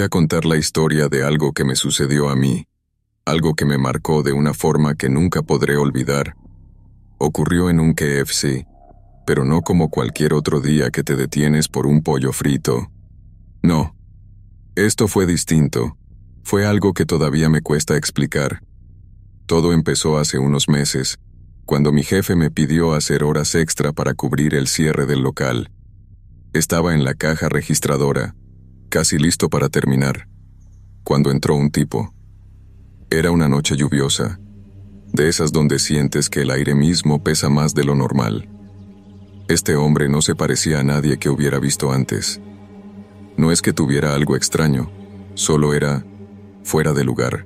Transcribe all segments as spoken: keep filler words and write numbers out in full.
voy a contar la historia de algo que me sucedió a mí, algo que me marcó de una forma que nunca podré olvidar. Ocurrió en un K F C, pero no como cualquier otro día que te detienes por un pollo frito. No. Esto fue distinto. Fue algo que todavía me cuesta explicar. Todo empezó hace unos meses, cuando mi jefe me pidió hacer horas extra para cubrir el cierre del local. Estaba en la caja registradora, casi listo para terminar, cuando entró un tipo. Era una noche lluviosa, de esas donde sientes que el aire mismo pesa más de lo normal. Este hombre no se parecía a nadie que hubiera visto antes. No es que tuviera algo extraño, solo era fuera de lugar.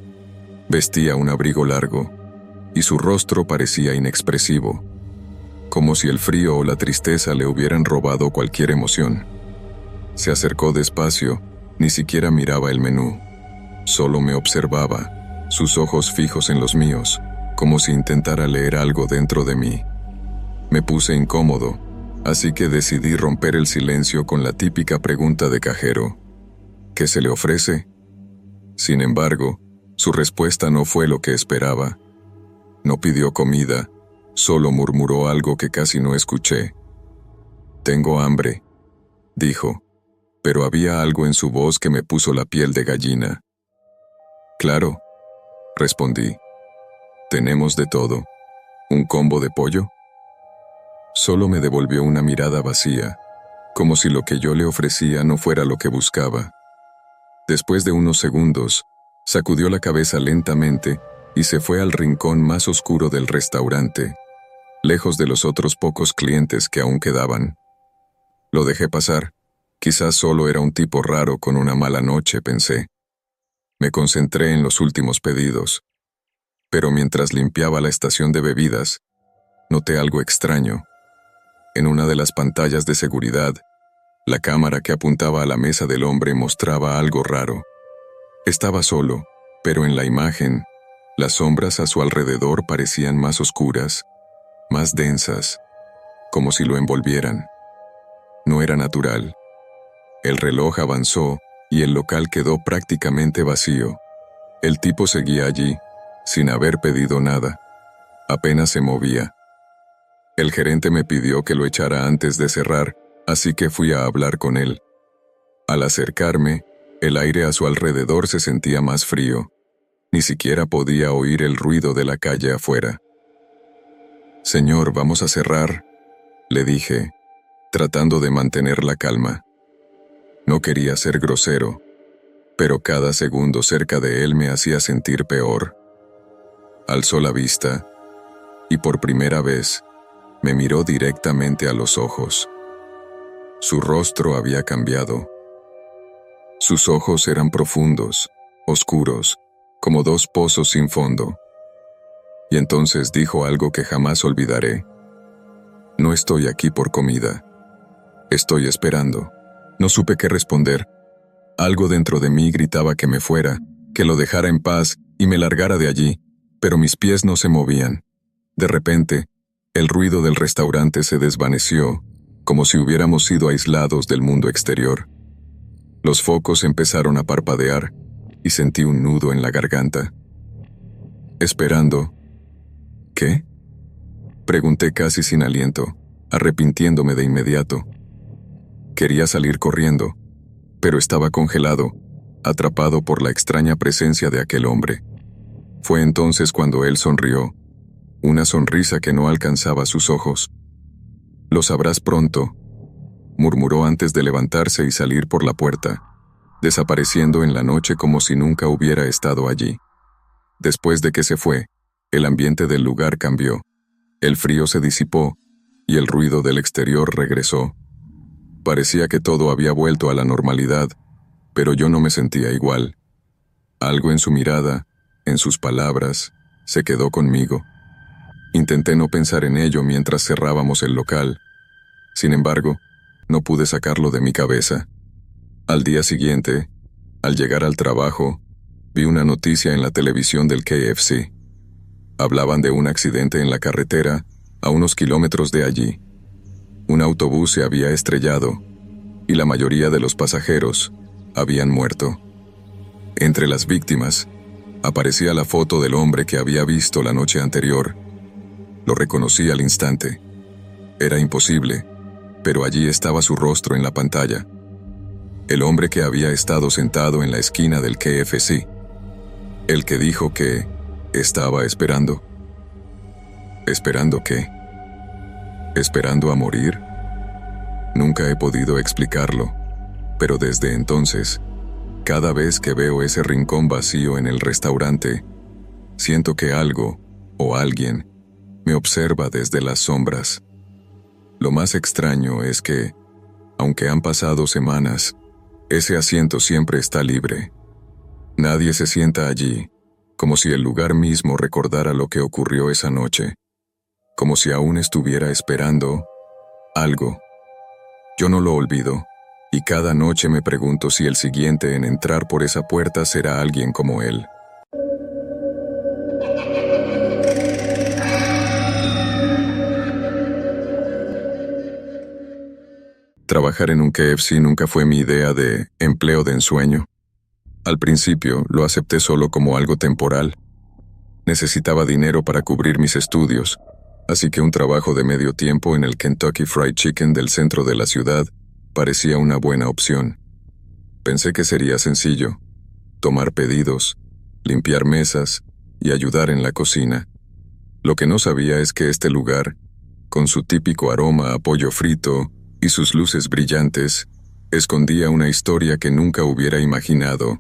Vestía un abrigo largo, y su rostro parecía inexpresivo, como si el frío o la tristeza le hubieran robado cualquier emoción. Se acercó despacio, ni siquiera miraba el menú. Solo me observaba, sus ojos fijos en los míos, como si intentara leer algo dentro de mí. Me puse incómodo, así que decidí romper el silencio con la típica pregunta de cajero. ¿Qué se le ofrece? Sin embargo, su respuesta no fue lo que esperaba. No pidió comida, solo murmuró algo que casi no escuché. «Tengo hambre», dijo, pero había algo en su voz que me puso la piel de gallina. «Claro», respondí. «Tenemos de todo. ¿Un combo de pollo?» Solo me devolvió una mirada vacía, como si lo que yo le ofrecía no fuera lo que buscaba. Después de unos segundos, sacudió la cabeza lentamente y se fue al rincón más oscuro del restaurante, lejos de los otros pocos clientes que aún quedaban. Lo dejé pasar. Quizás solo era un tipo raro con una mala noche, pensé. Me concentré en los últimos pedidos. Pero mientras limpiaba la estación de bebidas, noté algo extraño. En una de las pantallas de seguridad, la cámara que apuntaba a la mesa del hombre mostraba algo raro. Estaba solo, pero en la imagen, las sombras a su alrededor parecían más oscuras, más densas, como si lo envolvieran. No era natural. El reloj avanzó y el local quedó prácticamente vacío. El tipo seguía allí, sin haber pedido nada. Apenas se movía. El gerente me pidió que lo echara antes de cerrar, así que fui a hablar con él. Al acercarme, el aire a su alrededor se sentía más frío. Ni siquiera podía oír el ruido de la calle afuera. «Señor, vamos a cerrar», le dije, tratando de mantener la calma. No quería ser grosero, pero cada segundo cerca de él me hacía sentir peor. Alzó la vista, y por primera vez, me miró directamente a los ojos. Su rostro había cambiado. Sus ojos eran profundos, oscuros, como dos pozos sin fondo. Y entonces dijo algo que jamás olvidaré. «No estoy aquí por comida. Estoy esperando». No supe qué responder. Algo dentro de mí gritaba que me fuera, que lo dejara en paz y me largara de allí, pero mis pies no se movían. De repente, el ruido del restaurante se desvaneció, como si hubiéramos sido aislados del mundo exterior. Los focos empezaron a parpadear y sentí un nudo en la garganta. Esperando. ¿Qué? Pregunté casi sin aliento, arrepintiéndome de inmediato. Quería salir corriendo, pero estaba congelado, atrapado por la extraña presencia de aquel hombre. Fue entonces cuando él sonrió, una sonrisa que no alcanzaba sus ojos. «Lo sabrás pronto», murmuró antes de levantarse y salir por la puerta, desapareciendo en la noche como si nunca hubiera estado allí. Después de que se fue, el ambiente del lugar cambió. El frío se disipó y el ruido del exterior regresó. Parecía que todo había vuelto a la normalidad, pero yo no me sentía igual. Algo en su mirada, en sus palabras, se quedó conmigo. Intenté no pensar en ello mientras cerrábamos el local. Sin embargo, no pude sacarlo de mi cabeza. Al día siguiente, al llegar al trabajo, vi una noticia en la televisión del K F C. Hablaban de un accidente en la carretera, a unos kilómetros de allí. Un autobús se había estrellado, y la mayoría de los pasajeros, habían muerto. Entre las víctimas, aparecía la foto del hombre que había visto la noche anterior. Lo reconocí al instante. Era imposible, pero allí estaba su rostro en la pantalla. El hombre que había estado sentado en la esquina del K F C. El que dijo que estaba esperando. ¿Esperando qué? ¿Esperando a morir? Nunca he podido explicarlo, pero desde entonces, cada vez que veo ese rincón vacío en el restaurante, siento que algo, o alguien, me observa desde las sombras. Lo más extraño es que, aunque han pasado semanas, ese asiento siempre está libre. Nadie se sienta allí, como si el lugar mismo recordara lo que ocurrió esa noche, como si aún estuviera esperando algo. Yo no lo olvido, y cada noche me pregunto si el siguiente en entrar por esa puerta será alguien como él. Trabajar en un K F C nunca fue mi idea de empleo de ensueño. Al principio lo acepté solo como algo temporal. Necesitaba dinero para cubrir mis estudios, así que un trabajo de medio tiempo en el Kentucky Fried Chicken del centro de la ciudad parecía una buena opción. Pensé que sería sencillo: tomar pedidos, limpiar mesas y ayudar en la cocina. Lo que no sabía es que este lugar, con su típico aroma a pollo frito y sus luces brillantes, escondía una historia que nunca hubiera imaginado.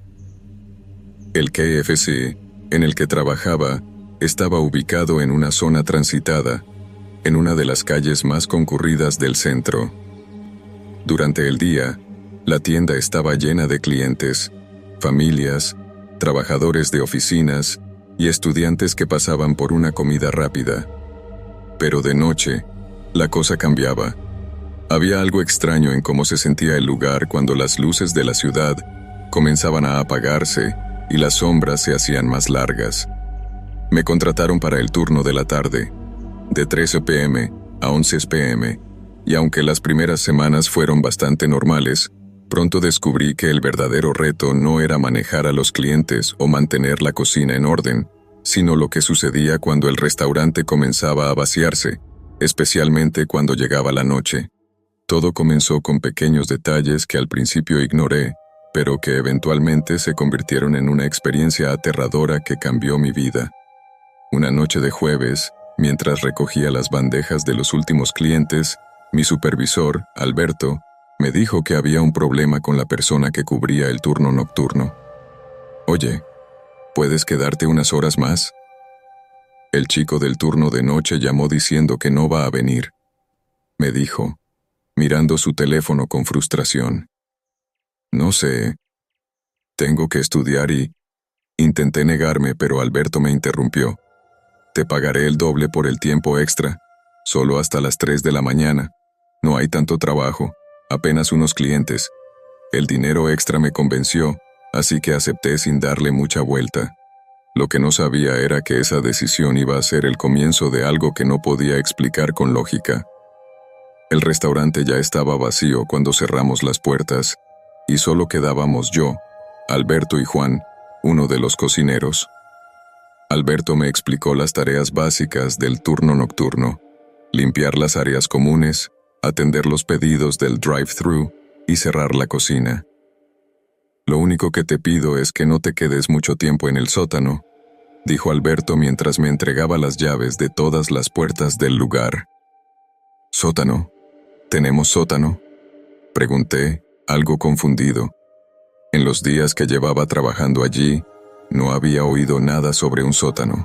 El K F C, en el que trabajaba, estaba ubicado en una zona transitada, en una de las calles más concurridas del centro. Durante el día, la tienda estaba llena de clientes, familias, trabajadores de oficinas y estudiantes que pasaban por una comida rápida. Pero de noche, la cosa cambiaba. Había algo extraño en cómo se sentía el lugar cuando las luces de la ciudad comenzaban a apagarse y las sombras se hacían más largas. Me contrataron para el turno de la tarde, de trece pe eme a once pe eme, y aunque las primeras semanas fueron bastante normales, pronto descubrí que el verdadero reto no era manejar a los clientes o mantener la cocina en orden, sino lo que sucedía cuando el restaurante comenzaba a vaciarse, especialmente cuando llegaba la noche. Todo comenzó con pequeños detalles que al principio ignoré, pero que eventualmente se convirtieron en una experiencia aterradora que cambió mi vida. Una noche de jueves, mientras recogía las bandejas de los últimos clientes, mi supervisor, Alberto, me dijo que había un problema con la persona que cubría el turno nocturno. «Oye, ¿puedes quedarte unas horas más?» El chico del turno de noche llamó diciendo que no va a venir. Me dijo, mirando su teléfono con frustración. «No sé. Tengo que estudiar y...» Intenté negarme, pero Alberto me interrumpió. «Te pagaré el doble por el tiempo extra. Solo hasta las tres de la mañana. No hay tanto trabajo, apenas unos clientes». El dinero extra me convenció, así que acepté sin darle mucha vuelta. Lo que no sabía era que esa decisión iba a ser el comienzo de algo que no podía explicar con lógica. El restaurante ya estaba vacío cuando cerramos las puertas, y solo quedábamos yo, Alberto y Juan, uno de los cocineros. Alberto me explicó las tareas básicas del turno nocturno: limpiar las áreas comunes, atender los pedidos del drive-thru y cerrar la cocina. «Lo único que te pido es que no te quedes mucho tiempo en el sótano», dijo Alberto mientras me entregaba las llaves de todas las puertas del lugar. «¿Sótano? ¿Tenemos sótano?», pregunté, algo confundido. En los días que llevaba trabajando allí, no había oído nada sobre un sótano.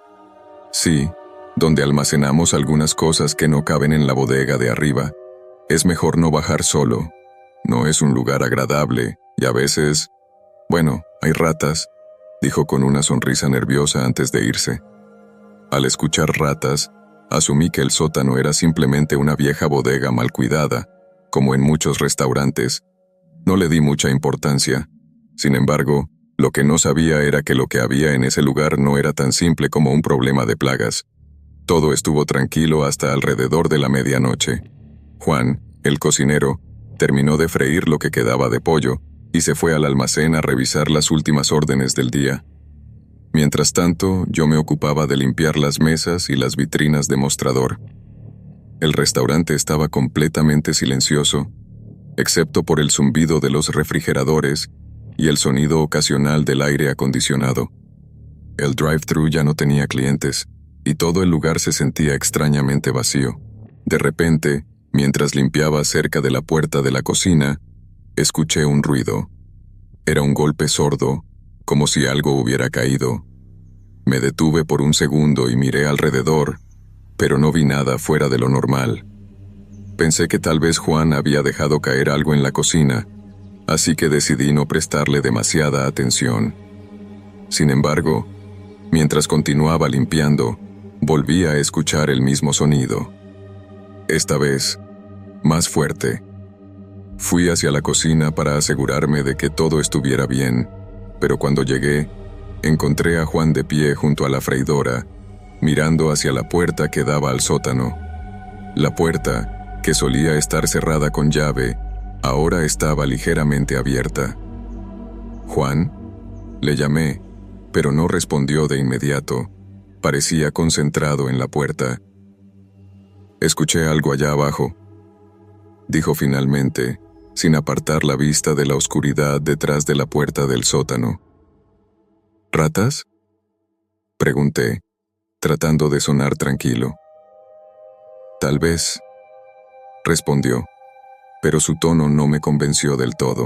«Sí, donde almacenamos algunas cosas que no caben en la bodega de arriba. Es mejor no bajar solo. No es un lugar agradable, y a veces... bueno, hay ratas», dijo con una sonrisa nerviosa antes de irse. Al escuchar ratas, asumí que el sótano era simplemente una vieja bodega mal cuidada, como en muchos restaurantes. No le di mucha importancia. Sin embargo, lo que no sabía era que lo que había en ese lugar no era tan simple como un problema de plagas. Todo estuvo tranquilo hasta alrededor de la medianoche. Juan, el cocinero, terminó de freír lo que quedaba de pollo, y se fue al almacén a revisar las últimas órdenes del día. Mientras tanto, yo me ocupaba de limpiar las mesas y las vitrinas de mostrador. El restaurante estaba completamente silencioso, excepto por el zumbido de los refrigeradores y el sonido ocasional del aire acondicionado. El drive-thru ya no tenía clientes, y todo el lugar se sentía extrañamente vacío. De repente, mientras limpiaba cerca de la puerta de la cocina, escuché un ruido. Era un golpe sordo, como si algo hubiera caído. Me detuve por un segundo y miré alrededor, pero no vi nada fuera de lo normal. Pensé que tal vez Juan había dejado caer algo en la cocina, así que decidí no prestarle demasiada atención. Sin embargo, mientras continuaba limpiando, volví a escuchar el mismo sonido. Esta vez, más fuerte. Fui hacia la cocina para asegurarme de que todo estuviera bien, pero cuando llegué, encontré a Juan de pie junto a la freidora, mirando hacia la puerta que daba al sótano. La puerta, que solía estar cerrada con llave, ahora estaba ligeramente abierta. «Juan», le llamé, pero no respondió de inmediato. Parecía concentrado en la puerta. «Escuché algo allá abajo», dijo finalmente, sin apartar la vista de la oscuridad detrás de la puerta del sótano. «¿Ratas?», pregunté, tratando de sonar tranquilo. «Tal vez», respondió, pero su tono no me convenció del todo.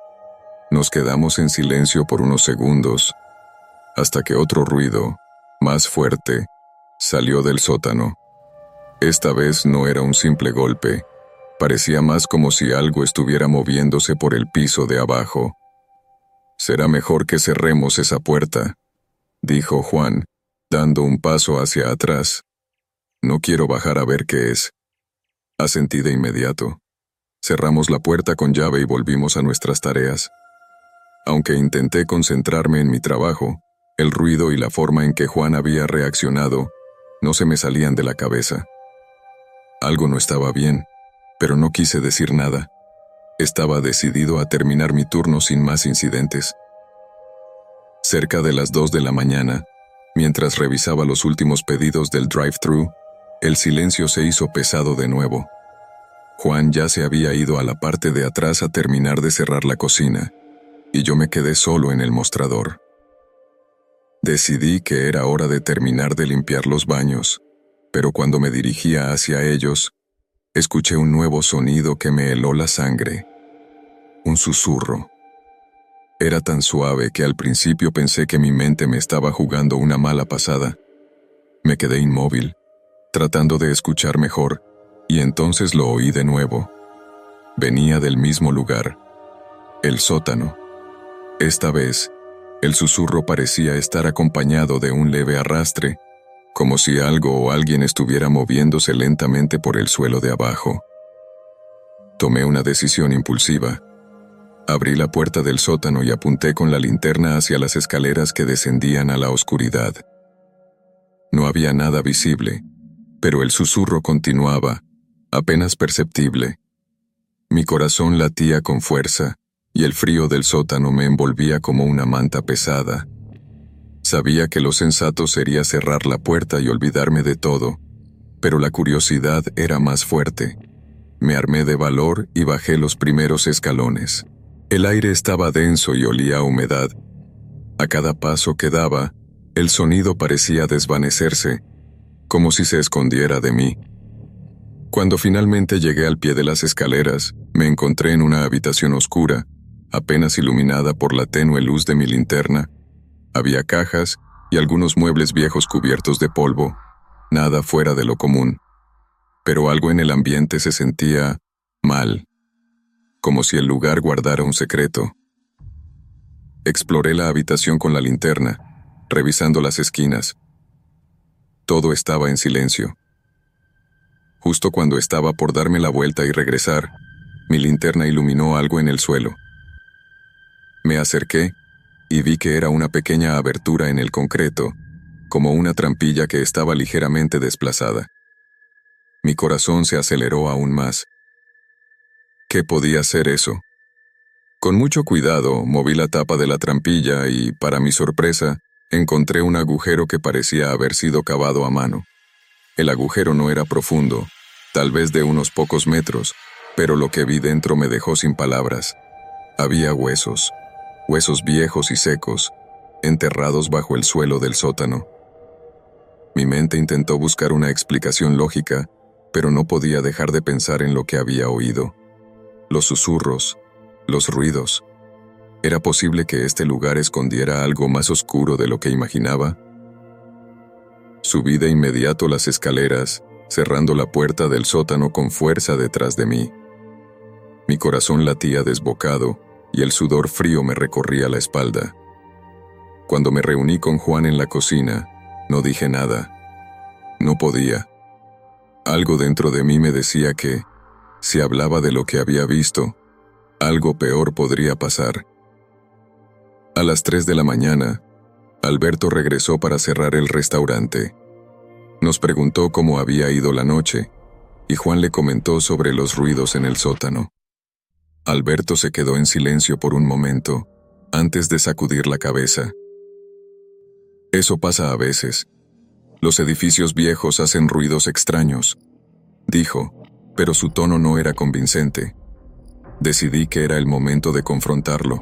Nos quedamos en silencio por unos segundos, hasta que otro ruido, más fuerte, salió del sótano. Esta vez no era un simple golpe, parecía más como si algo estuviera moviéndose por el piso de abajo. «Será mejor que cerremos esa puerta», dijo Juan, dando un paso hacia atrás. «No quiero bajar a ver qué es». Asentí de inmediato. Cerramos la puerta con llave y volvimos a nuestras tareas. Aunque intenté concentrarme en mi trabajo, el ruido y la forma en que Juan había reaccionado no se me salían de la cabeza. Algo no estaba bien, pero no quise decir nada. Estaba decidido a terminar mi turno sin más incidentes. Cerca de las dos de la mañana, mientras revisaba los últimos pedidos del drive-thru, el silencio se hizo pesado de nuevo. Juan ya se había ido a la parte de atrás a terminar de cerrar la cocina, y yo me quedé solo en el mostrador. Decidí que era hora de terminar de limpiar los baños, pero cuando me dirigía hacia ellos, escuché un nuevo sonido que me heló la sangre. Un susurro. Era tan suave que al principio pensé que mi mente me estaba jugando una mala pasada. Me quedé inmóvil, tratando de escuchar mejor, y entonces lo oí de nuevo. Venía del mismo lugar, el sótano. Esta vez, el susurro parecía estar acompañado de un leve arrastre, como si algo o alguien estuviera moviéndose lentamente por el suelo de abajo. Tomé una decisión impulsiva. Abrí la puerta del sótano y apunté con la linterna hacia las escaleras que descendían a la oscuridad. No había nada visible, pero el susurro continuaba, apenas perceptible. Mi corazón latía con fuerza, y el frío del sótano me envolvía como una manta pesada. Sabía que lo sensato sería cerrar la puerta y olvidarme de todo, pero la curiosidad era más fuerte. Me armé de valor y bajé los primeros escalones. El aire estaba denso y olía a humedad. A cada paso que daba, el sonido parecía desvanecerse, como si se escondiera de mí. Cuando finalmente llegué al pie de las escaleras, me encontré en una habitación oscura, apenas iluminada por la tenue luz de mi linterna. Había cajas y algunos muebles viejos cubiertos de polvo, nada fuera de lo común. Pero algo en el ambiente se sentía mal, como si el lugar guardara un secreto. Exploré la habitación con la linterna, revisando las esquinas. Todo estaba en silencio. Justo cuando estaba por darme la vuelta y regresar, mi linterna iluminó algo en el suelo. Me acerqué y vi que era una pequeña abertura en el concreto, como una trampilla que estaba ligeramente desplazada. Mi corazón se aceleró aún más. ¿Qué podía ser eso? Con mucho cuidado, moví la tapa de la trampilla y, para mi sorpresa, encontré un agujero que parecía haber sido cavado a mano. El agujero no era profundo, tal vez de unos pocos metros, pero lo que vi dentro me dejó sin palabras. Había huesos, huesos viejos y secos, enterrados bajo el suelo del sótano. Mi mente intentó buscar una explicación lógica, pero no podía dejar de pensar en lo que había oído. Los susurros, los ruidos. ¿Era posible que este lugar escondiera algo más oscuro de lo que imaginaba? Subí de inmediato las escaleras, cerrando la puerta del sótano con fuerza detrás de mí. Mi corazón latía desbocado y el sudor frío me recorría la espalda. Cuando me reuní con Juan en la cocina, no dije nada. No podía. Algo dentro de mí me decía que, si hablaba de lo que había visto, algo peor podría pasar. A las tres de la mañana, Alberto regresó para cerrar el restaurante. Nos preguntó cómo había ido la noche, y Juan le comentó sobre los ruidos en el sótano. Alberto se quedó en silencio por un momento, antes de sacudir la cabeza. Eso pasa a veces. Los edificios viejos hacen ruidos extraños, dijo, pero su tono no era convincente. Decidí que era el momento de confrontarlo.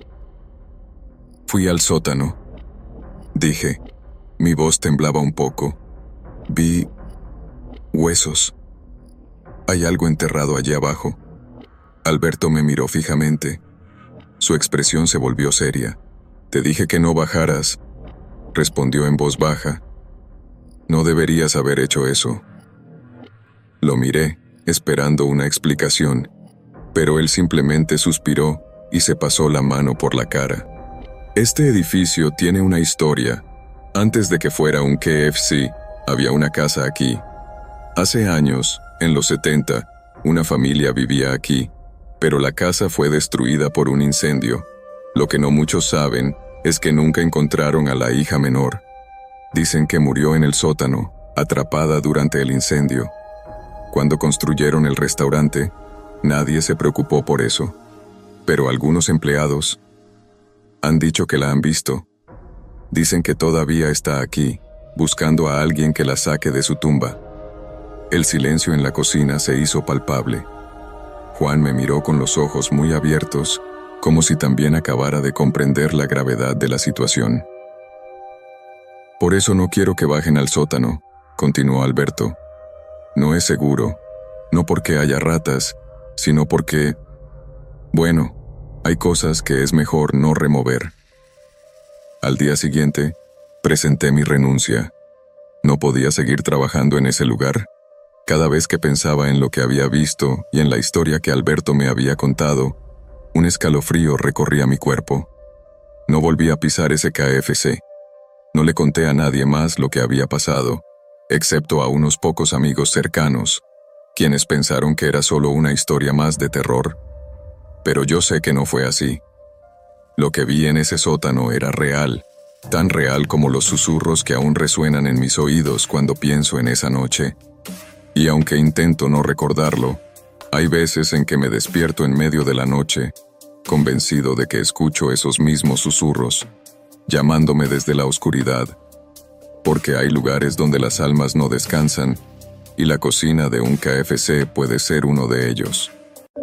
Fui al sótano. Dije, mi voz temblaba un poco. Vi huesos. Hay algo enterrado allá abajo. Alberto me miró fijamente. Su expresión se volvió seria. Te dije que no bajaras, respondió en voz baja. No deberías haber hecho eso. Lo miré, esperando una explicación, pero él simplemente suspiró y se pasó la mano por la cara. Este edificio tiene una historia. Antes de que fuera un K F C, había una casa aquí. Hace años, en los setenta, una familia vivía aquí, pero la casa fue destruida por un incendio. Lo que no muchos saben es que nunca encontraron a la hija menor. Dicen que murió en el sótano, atrapada durante el incendio. Cuando construyeron el restaurante, nadie se preocupó por eso. Pero algunos empleados han dicho que la han visto. Dicen que todavía está aquí, buscando a alguien que la saque de su tumba. El silencio en la cocina se hizo palpable. Juan me miró con los ojos muy abiertos, como si también acabara de comprender la gravedad de la situación. Por eso no quiero que bajen al sótano, continuó Alberto. No es seguro, no porque haya ratas, sino porque, bueno, hay cosas que es mejor no remover. Al día siguiente, presenté mi renuncia. No podía seguir trabajando en ese lugar. Cada vez que pensaba en lo que había visto y en la historia que Alberto me había contado, un escalofrío recorría mi cuerpo. No volví a pisar ese K F C. No le conté a nadie más lo que había pasado, excepto a unos pocos amigos cercanos, quienes pensaron que era solo una historia más de terror. Pero yo sé que no fue así. Lo que vi en ese sótano era real, tan real como los susurros que aún resuenan en mis oídos cuando pienso en esa noche. Y aunque intento no recordarlo, hay veces en que me despierto en medio de la noche, convencido de que escucho esos mismos susurros, llamándome desde la oscuridad, porque hay lugares donde las almas no descansan, y la cocina de un K F C puede ser uno de ellos.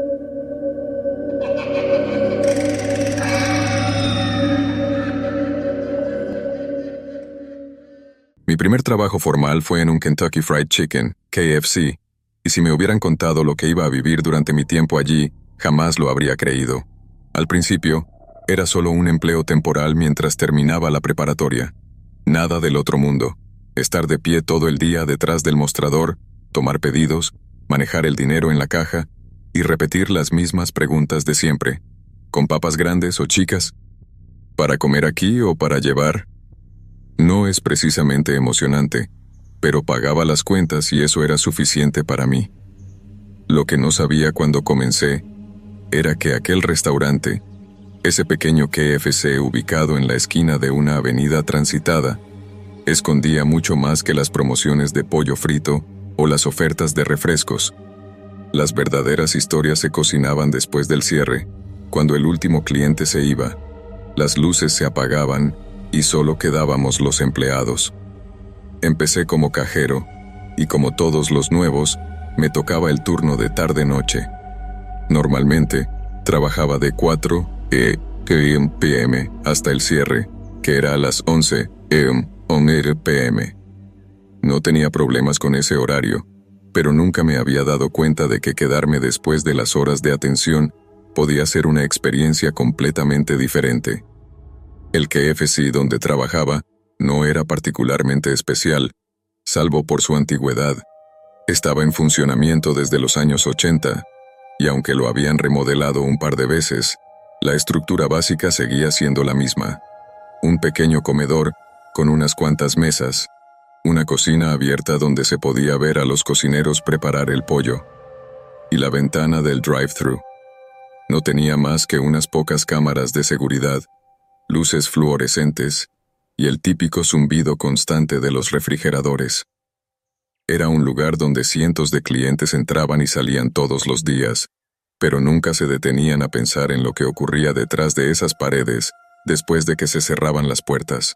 Mi primer trabajo formal fue en un Kentucky Fried Chicken, K F C, y si me hubieran contado lo que iba a vivir durante mi tiempo allí, jamás lo habría creído. Al principio, era solo un empleo temporal mientras terminaba la preparatoria. Nada del otro mundo. Estar de pie todo el día detrás del mostrador, tomar pedidos, manejar el dinero en la caja y repetir las mismas preguntas de siempre. ¿Con papas grandes o chicas? ¿Para comer aquí o para llevar? No es precisamente emocionante, pero pagaba las cuentas y eso era suficiente para mí. Lo que no sabía cuando comencé era que aquel restaurante, ese pequeño K F C ubicado en la esquina de una avenida transitada, escondía mucho más que las promociones de pollo frito o las ofertas de refrescos. Las verdaderas historias se cocinaban después del cierre, Cuando el último cliente se iba, las luces se apagaban y solo quedábamos los empleados. Empecé como cajero, y como todos los nuevos, me tocaba el turno de tarde-noche. Normalmente, trabajaba de cuatro p m hasta el cierre, que era a las once p m No tenía problemas con ese horario, pero nunca me había dado cuenta de que quedarme después de las horas de atención podía ser una experiencia completamente diferente. El K F C donde trabajaba no era particularmente especial, salvo por su antigüedad. Estaba en funcionamiento desde los años ochenta, y aunque lo habían remodelado un par de veces, la estructura básica seguía siendo la misma. Un pequeño comedor con unas cuantas mesas, una cocina abierta donde se podía ver a los cocineros preparar el pollo, y la ventana del drive-thru. No tenía más que unas pocas cámaras de seguridad, luces fluorescentes y el típico zumbido constante de los refrigeradores. Era un lugar donde cientos de clientes entraban y salían todos los días, pero nunca se detenían a pensar en lo que ocurría detrás de esas paredes después de que se cerraban las puertas.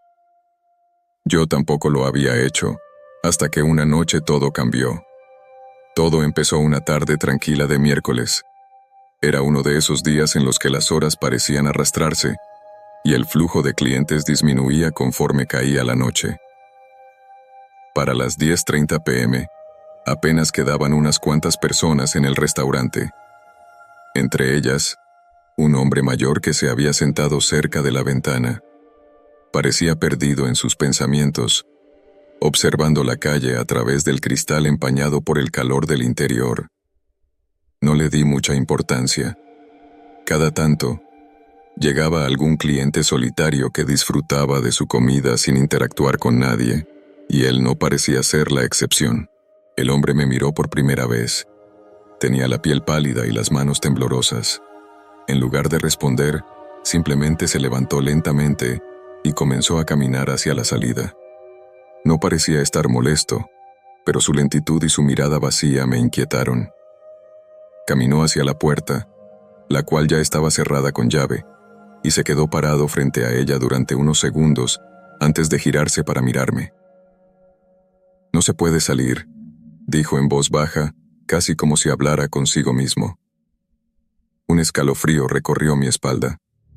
Yo tampoco lo había hecho, hasta que una noche todo cambió. Todo empezó una tarde tranquila de miércoles. Era uno de esos días en los que las horas parecían arrastrarse, y el flujo de clientes disminuía conforme caía la noche. Para las diez treinta p m, apenas quedaban unas cuantas personas en el restaurante. Entre ellas, un hombre mayor que se había sentado cerca de la ventana. Parecía perdido en sus pensamientos, observando la calle a través del cristal empañado por el calor del interior. No le di mucha importancia. Cada tanto, llegaba algún cliente solitario que disfrutaba de su comida sin interactuar con nadie, y él no parecía ser la excepción. El hombre me miró por primera vez. Tenía la piel pálida y las manos temblorosas. En lugar de responder, simplemente se levantó lentamente y comenzó a caminar hacia la salida. No parecía estar molesto, pero su lentitud y su mirada vacía me inquietaron. Caminó hacia la puerta, la cual ya estaba cerrada con llave, y se quedó parado frente a ella durante unos segundos antes de girarse para mirarme. «No se puede salir», dijo en voz baja, casi como si hablara consigo mismo. Un escalofrío recorrió mi espalda.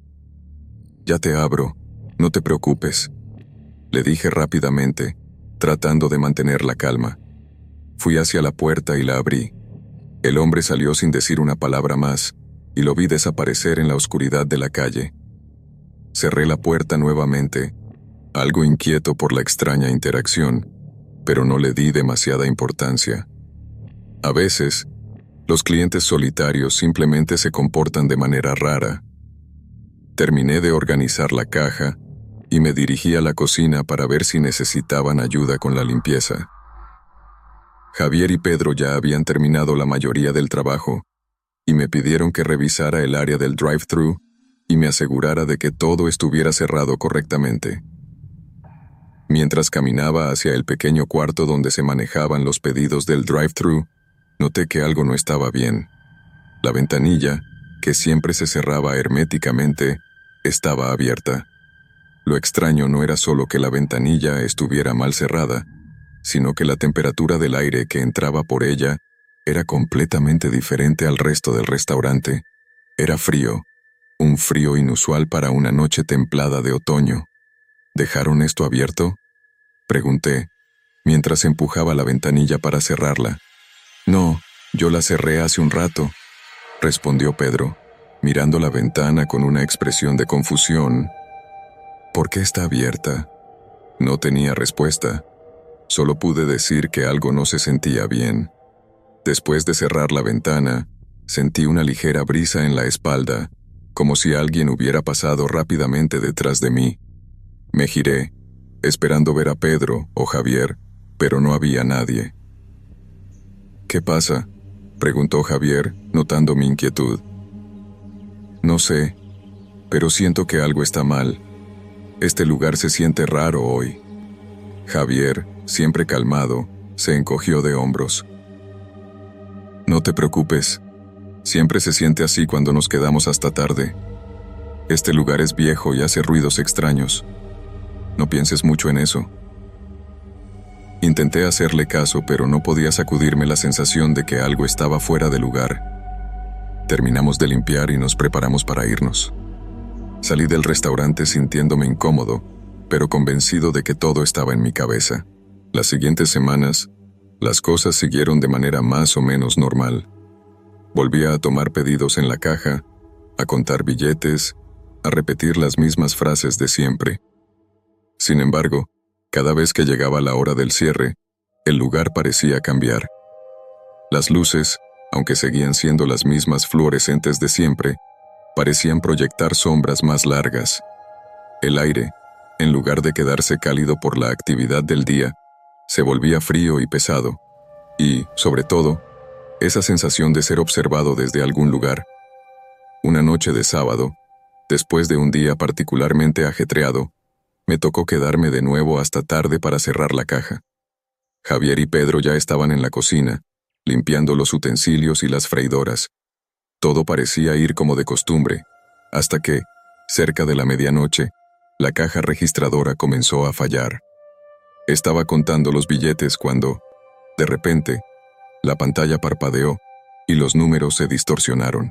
«Ya te abro, no te preocupes», le dije rápidamente, tratando de mantener la calma. Fui hacia la puerta y la abrí. El hombre salió sin decir una palabra más, y lo vi desaparecer en la oscuridad de la calle. Cerré la puerta nuevamente, algo inquieto por la extraña interacción, pero no le di demasiada importancia. A veces, los clientes solitarios simplemente se comportan de manera rara. Terminé de organizar la caja y me dirigí a la cocina para ver si necesitaban ayuda con la limpieza. Javier y Pedro ya habían terminado la mayoría del trabajo y me pidieron que revisara el área del drive-thru y me asegurara de que todo estuviera cerrado correctamente. Mientras caminaba hacia el pequeño cuarto donde se manejaban los pedidos del drive-thru, noté que algo no estaba bien. La ventanilla, que siempre se cerraba herméticamente, estaba abierta. Lo extraño no era solo que la ventanilla estuviera mal cerrada, sino que la temperatura del aire que entraba por ella era completamente diferente al resto del restaurante. Era frío, un frío inusual para una noche templada de otoño. ¿Dejaron esto abierto?, pregunté, mientras empujaba la ventanilla para cerrarla. «No, yo la cerré hace un rato», respondió Pedro, mirando la ventana con una expresión de confusión. «¿Por qué está abierta?». No tenía respuesta. Solo pude decir que algo no se sentía bien. Después de cerrar la ventana, sentí una ligera brisa en la espalda, como si alguien hubiera pasado rápidamente detrás de mí. Me giré, esperando ver a Pedro o Javier, pero no había nadie. «¿Qué pasa?», preguntó Javier, notando mi inquietud. «No sé, pero siento que algo está mal. Este lugar se siente raro hoy». Javier, siempre calmado, se encogió de hombros. «No te preocupes. Siempre se siente así cuando nos quedamos hasta tarde. Este lugar es viejo y hace ruidos extraños. No pienses mucho en eso. Intenté hacerle caso, pero no podía sacudirme la sensación de que algo estaba fuera de lugar. Terminamos de limpiar y nos preparamos para irnos. Salí del restaurante sintiéndome incómodo, pero convencido de que todo estaba en mi cabeza. Las siguientes semanas, las cosas siguieron de manera más o menos normal. Volvía a tomar pedidos en la caja, a contar billetes, a repetir las mismas frases de siempre. Sin embargo, cada vez que llegaba la hora del cierre, el lugar parecía cambiar. Las luces, aunque seguían siendo las mismas fluorescentes de siempre, parecían proyectar sombras más largas. El aire, en lugar de quedarse cálido por la actividad del día, se volvía frío y pesado, y, sobre todo, esa sensación de ser observado desde algún lugar. Una noche de sábado, después de un día particularmente ajetreado, me tocó quedarme de nuevo hasta tarde para cerrar la caja. Javier y Pedro ya estaban en la cocina, limpiando los utensilios y las freidoras. Todo parecía ir como de costumbre, hasta que, cerca de la medianoche, la caja registradora comenzó a fallar. Estaba contando los billetes cuando, de repente, la pantalla parpadeó y los números se distorsionaron.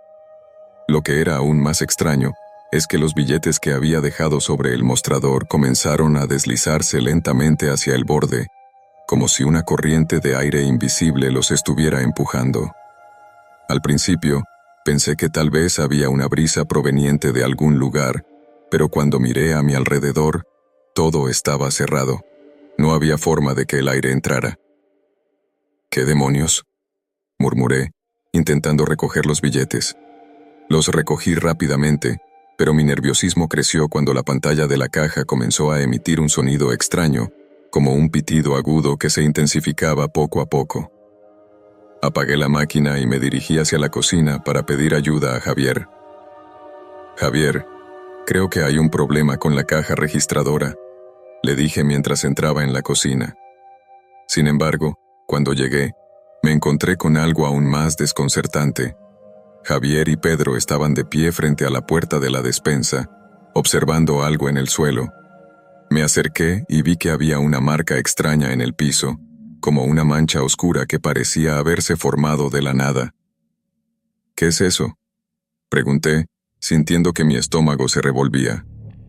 Lo que era aún más extraño es que los billetes que había dejado sobre el mostrador comenzaron a deslizarse lentamente hacia el borde, como si una corriente de aire invisible los estuviera empujando. Al principio, pensé que tal vez había una brisa proveniente de algún lugar, pero cuando miré a mi alrededor, todo estaba cerrado. No había forma de que el aire entrara. ¿Qué demonios?, murmuré, intentando recoger los billetes. Los recogí rápidamente, pero mi nerviosismo creció cuando la pantalla de la caja comenzó a emitir un sonido extraño, como un pitido agudo que se intensificaba poco a poco. Apagué la máquina y me dirigí hacia la cocina para pedir ayuda a Javier. Javier, creo que hay un problema con la caja registradora, le dije mientras entraba en la cocina. Sin embargo, cuando llegué, me encontré con algo aún más desconcertante. Javier y Pedro estaban de pie frente a la puerta de la despensa, observando algo en el suelo. Me acerqué y vi que había una marca extraña en el piso, como una mancha oscura que parecía haberse formado de la nada. ¿Qué es eso?, pregunté, sintiendo que mi estómago se revolvía.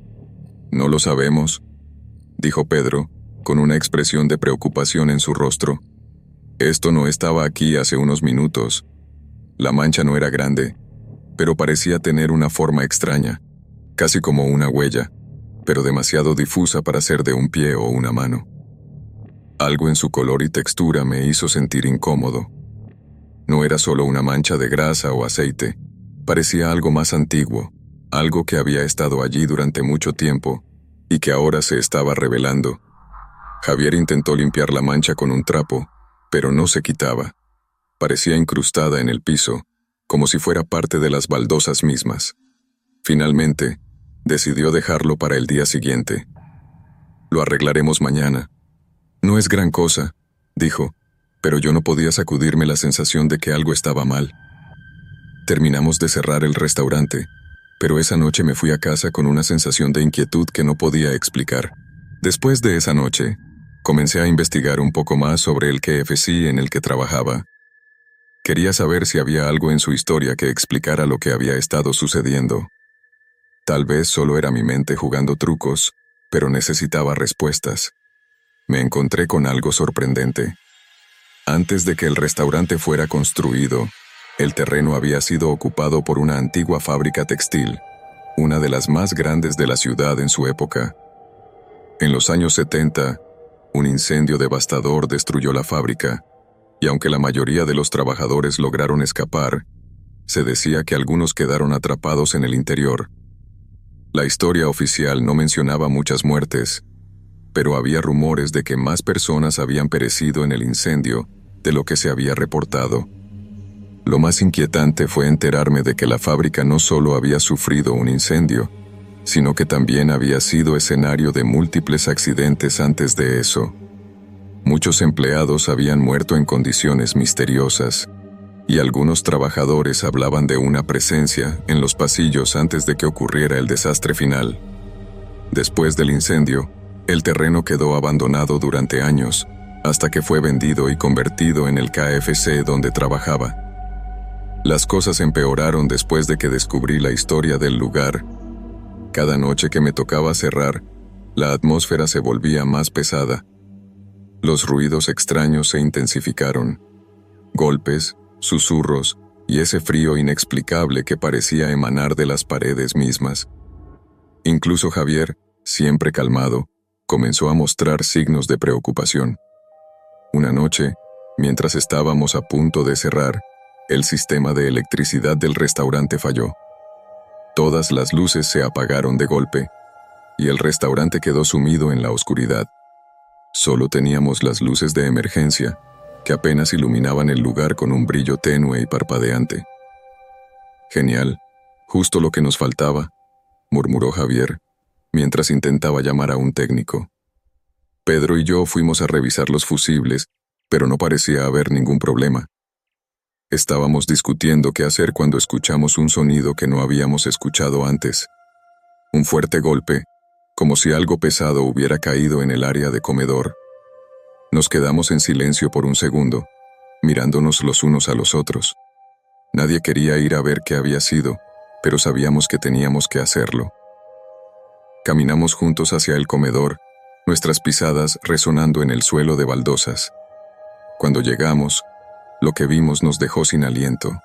No lo sabemos, dijo Pedro, con una expresión de preocupación en su rostro. Esto no estaba aquí hace unos minutos. La mancha no era grande, pero parecía tener una forma extraña, casi como una huella, pero demasiado difusa para ser de un pie o una mano. Algo en su color y textura me hizo sentir incómodo. No era solo una mancha de grasa o aceite, parecía algo más antiguo, algo que había estado allí durante mucho tiempo y que ahora se estaba revelando. Javier intentó limpiar la mancha con un trapo, pero no se quitaba. Parecía incrustada en el piso, como si fuera parte de las baldosas mismas. Finalmente, decidió dejarlo para el día siguiente. Lo arreglaremos mañana. No es gran cosa, dijo, pero yo no podía sacudirme la sensación de que algo estaba mal. Terminamos de cerrar el restaurante, pero esa noche me fui a casa con una sensación de inquietud que no podía explicar. Después de esa noche, comencé a investigar un poco más sobre el K F C en el que trabajaba. Quería saber si había algo en su historia que explicara lo que había estado sucediendo. Tal vez solo era mi mente jugando trucos, pero necesitaba respuestas. Me encontré con algo sorprendente. Antes de que el restaurante fuera construido, el terreno había sido ocupado por una antigua fábrica textil, una de las más grandes de la ciudad en su época. En los años setenta, un incendio devastador destruyó la fábrica, y aunque la mayoría de los trabajadores lograron escapar, se decía que algunos quedaron atrapados en el interior. La historia oficial no mencionaba muchas muertes, pero había rumores de que más personas habían perecido en el incendio de lo que se había reportado. Lo más inquietante fue enterarme de que la fábrica no solo había sufrido un incendio, sino que también había sido escenario de múltiples accidentes antes de eso. Muchos empleados habían muerto en condiciones misteriosas, y algunos trabajadores hablaban de una presencia en los pasillos antes de que ocurriera el desastre final. Después del incendio, el terreno quedó abandonado durante años, hasta que fue vendido y convertido en el K F C donde trabajaba. Las cosas empeoraron después de que descubrí la historia del lugar. Cada noche que me tocaba cerrar, la atmósfera se volvía más pesada. Los ruidos extraños se intensificaron. Golpes, susurros y ese frío inexplicable que parecía emanar de las paredes mismas. Incluso Javier, siempre calmado, comenzó a mostrar signos de preocupación. Una noche, mientras estábamos a punto de cerrar, el sistema de electricidad del restaurante falló. Todas las luces se apagaron de golpe, y el restaurante quedó sumido en la oscuridad. Solo teníamos las luces de emergencia, que apenas iluminaban el lugar con un brillo tenue y parpadeante. «Genial, justo lo que nos faltaba», murmuró Javier, mientras intentaba llamar a un técnico. Pedro y yo fuimos a revisar los fusibles, pero no parecía haber ningún problema. Estábamos discutiendo qué hacer cuando escuchamos un sonido que no habíamos escuchado antes. Un fuerte golpe, como si algo pesado hubiera caído en el área de comedor. Nos quedamos en silencio por un segundo, mirándonos los unos a los otros. Nadie quería ir a ver qué había sido, pero sabíamos que teníamos que hacerlo. Caminamos juntos hacia el comedor, nuestras pisadas resonando en el suelo de baldosas. Cuando llegamos, lo que vimos nos dejó sin aliento.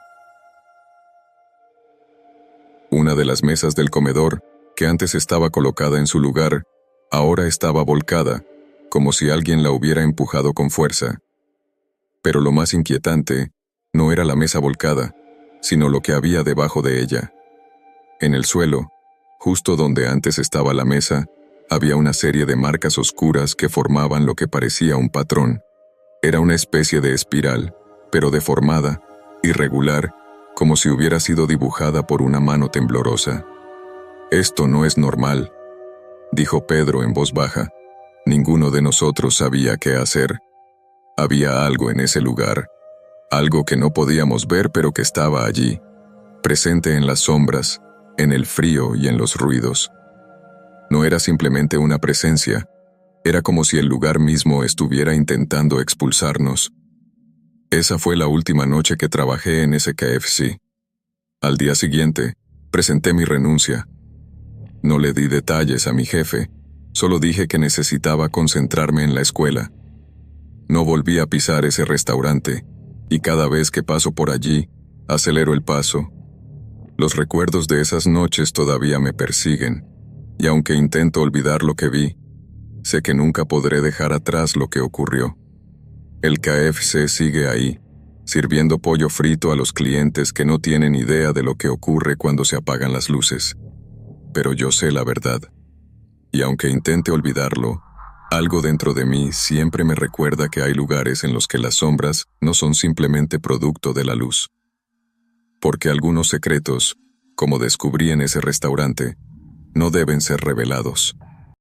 Una de las mesas del comedor, que antes estaba colocada en su lugar, ahora estaba volcada, como si alguien la hubiera empujado con fuerza. Pero lo más inquietante no era la mesa volcada, sino lo que había debajo de ella. En el suelo, justo donde antes estaba la mesa, había una serie de marcas oscuras que formaban lo que parecía un patrón. Era una especie de espiral, pero deformada, irregular, como si hubiera sido dibujada por una mano temblorosa. «Esto no es normal», dijo Pedro en voz baja. Ninguno de nosotros sabía qué hacer. Había algo en ese lugar, algo que no podíamos ver pero que estaba allí, presente en las sombras, en el frío y en los ruidos. No era simplemente una presencia, era como si el lugar mismo estuviera intentando expulsarnos. Esa fue la última noche que trabajé en ese K F C. Al día siguiente, presenté mi renuncia. No le di detalles a mi jefe, solo dije que necesitaba concentrarme en la escuela. No volví a pisar ese restaurante, y cada vez que paso por allí, acelero el paso. Los recuerdos de esas noches todavía me persiguen, y aunque intento olvidar lo que vi, sé que nunca podré dejar atrás lo que ocurrió. El K F C sigue ahí, sirviendo pollo frito a los clientes que no tienen idea de lo que ocurre cuando se apagan las luces. Pero yo sé la verdad. Y aunque intente olvidarlo, algo dentro de mí siempre me recuerda que hay lugares en los que las sombras no son simplemente producto de la luz. Porque algunos secretos, como descubrí en ese restaurante, no deben ser revelados.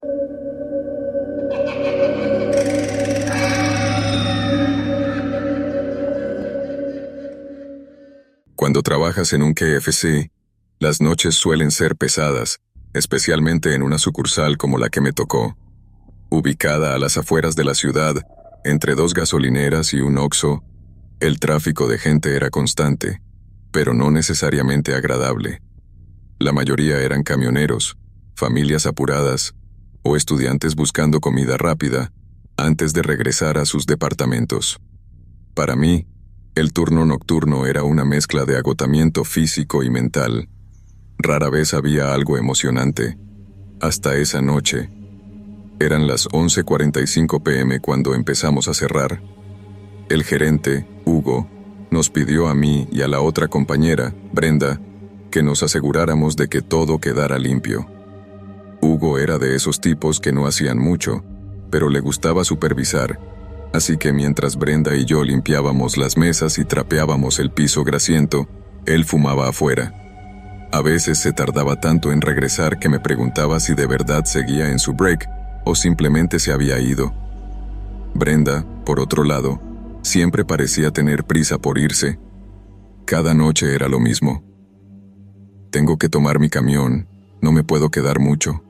Cuando trabajas en un K F C, las noches suelen ser pesadas, especialmente en una sucursal como la que me tocó. Ubicada a las afueras de la ciudad, entre dos gasolineras y un Oxxo, el tráfico de gente era constante, pero no necesariamente agradable. La mayoría eran camioneros, familias apuradas o estudiantes buscando comida rápida antes de regresar a sus departamentos. Para mí, el turno nocturno era una mezcla de agotamiento físico y mental. Rara vez había algo emocionante. Hasta esa noche. Eran las once cuarenta y cinco pe eme cuando empezamos a cerrar. El gerente, Hugo, nos pidió a mí y a la otra compañera, Brenda, que nos aseguráramos de que todo quedara limpio. Hugo era de esos tipos que no hacían mucho, pero le gustaba supervisar, así que mientras Brenda y yo limpiábamos las mesas y trapeábamos el piso grasiento, él fumaba afuera. A veces se tardaba tanto en regresar que me preguntaba si de verdad seguía en su break o simplemente se había ido. Brenda, por otro lado, siempre parecía tener prisa por irse. Cada noche era lo mismo. Tengo que tomar mi camión, no me puedo quedar mucho.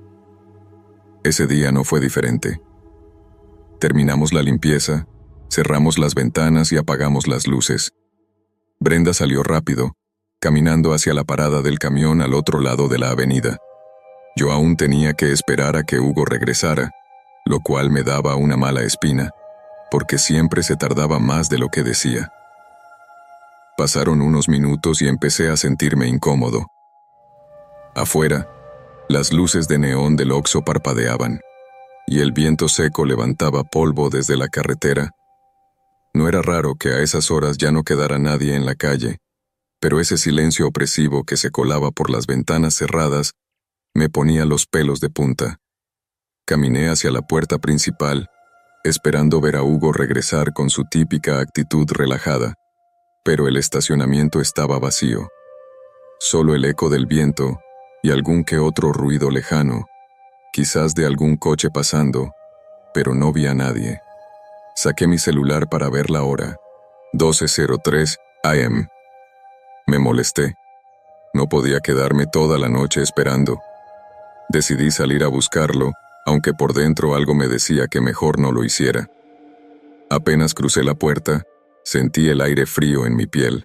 Ese día no fue diferente. Terminamos la limpieza, cerramos las ventanas y apagamos las luces. Brenda salió rápido, caminando hacia la parada del camión al otro lado de la avenida. Yo aún tenía que esperar a que Hugo regresara, lo cual me daba una mala espina, porque siempre se tardaba más de lo que decía. Pasaron unos minutos y empecé a sentirme incómodo. Afuera, las luces de neón del Oxxo parpadeaban, y el viento seco levantaba polvo desde la carretera. No era raro que a esas horas ya no quedara nadie en la calle, pero ese silencio opresivo que se colaba por las ventanas cerradas me ponía los pelos de punta. Caminé hacia la puerta principal, esperando ver a Hugo regresar con su típica actitud relajada, pero el estacionamiento estaba vacío. Solo el eco del viento y algún que otro ruido lejano, quizás de algún coche pasando, pero no vi a nadie. Saqué mi celular para ver la hora, doce cero tres a eme. Me molesté. No podía quedarme toda la noche esperando. Decidí salir a buscarlo, aunque por dentro algo me decía que mejor no lo hiciera. Apenas crucé la puerta, sentí el aire frío en mi piel.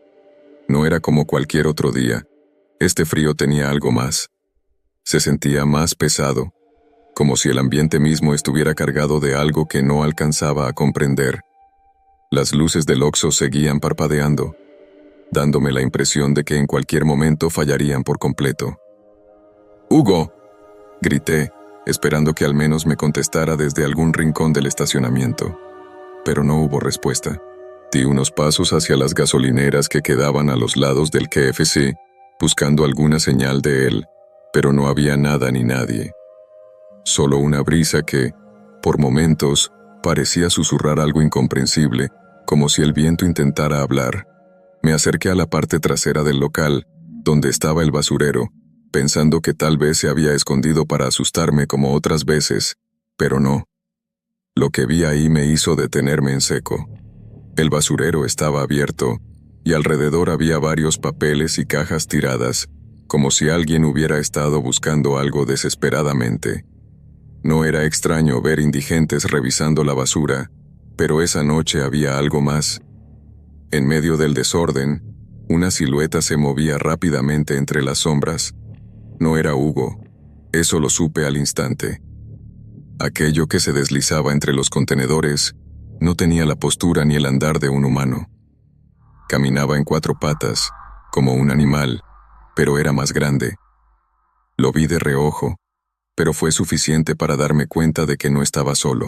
No era como cualquier otro día. Este frío tenía algo más. Se sentía más pesado, como si el ambiente mismo estuviera cargado de algo que no alcanzaba a comprender. Las luces del Oxxo seguían parpadeando, dándome la impresión de que en cualquier momento fallarían por completo. ¡Hugo!, grité, esperando que al menos me contestara desde algún rincón del estacionamiento. Pero no hubo respuesta. Di unos pasos hacia las gasolineras que quedaban a los lados del K F C, buscando alguna señal de él, pero no había nada ni nadie. Solo una brisa que, por momentos, parecía susurrar algo incomprensible, como si el viento intentara hablar. Me acerqué a la parte trasera del local, donde estaba el basurero, pensando que tal vez se había escondido para asustarme como otras veces, pero no. Lo que vi ahí me hizo detenerme en seco. El basurero estaba abierto, y alrededor había varios papeles y cajas tiradas, como si alguien hubiera estado buscando algo desesperadamente. No era extraño ver indigentes revisando la basura, pero esa noche había algo más. En medio del desorden, una silueta se movía rápidamente entre las sombras. No era Hugo, eso lo supe al instante. Aquello que se deslizaba entre los contenedores no tenía la postura ni el andar de un humano. Caminaba en cuatro patas, como un animal, pero era más grande. Lo vi de reojo, pero fue suficiente para darme cuenta de que no estaba solo.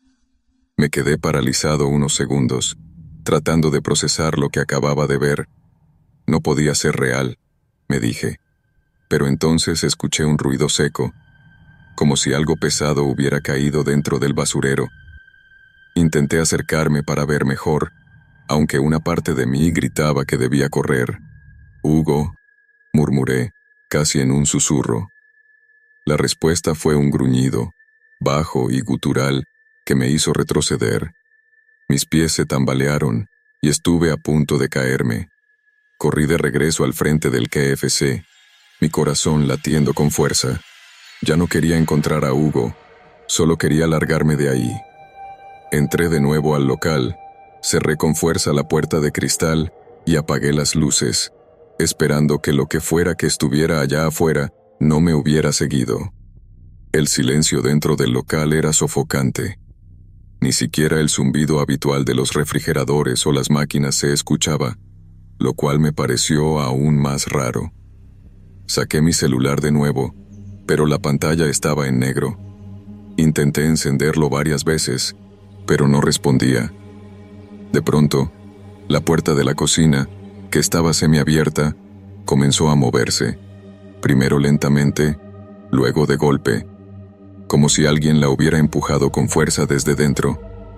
Me quedé paralizado unos segundos, tratando de procesar lo que acababa de ver. No podía ser real, me dije. Pero entonces escuché un ruido seco, como si algo pesado hubiera caído dentro del basurero. Intenté acercarme para ver mejor, aunque una parte de mí gritaba que debía correr. «Hugo», murmuré, casi en un susurro. La respuesta fue un gruñido, bajo y gutural, que me hizo retroceder. Mis pies se tambalearon y estuve a punto de caerme. Corrí de regreso al frente del K F C, mi corazón latiendo con fuerza. Ya no quería encontrar a Hugo, solo quería largarme de ahí. Entré de nuevo al local, cerré con fuerza la puerta de cristal y apagué las luces, esperando que lo que fuera que estuviera allá afuera no me hubiera seguido. El silencio dentro del local era sofocante. Ni siquiera el zumbido habitual de los refrigeradores o las máquinas se escuchaba, lo cual me pareció aún más raro. Saqué mi celular de nuevo, pero la pantalla estaba en negro. Intenté encenderlo varias veces, pero no respondía. De pronto, la puerta de la cocina, que estaba semiabierta, comenzó a moverse, primero lentamente, luego de golpe, como si alguien la hubiera empujado con fuerza desde dentro.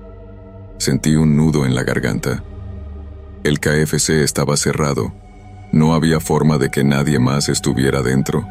Sentí un nudo en la garganta. El K F C estaba cerrado. No había forma de que nadie más estuviera dentro.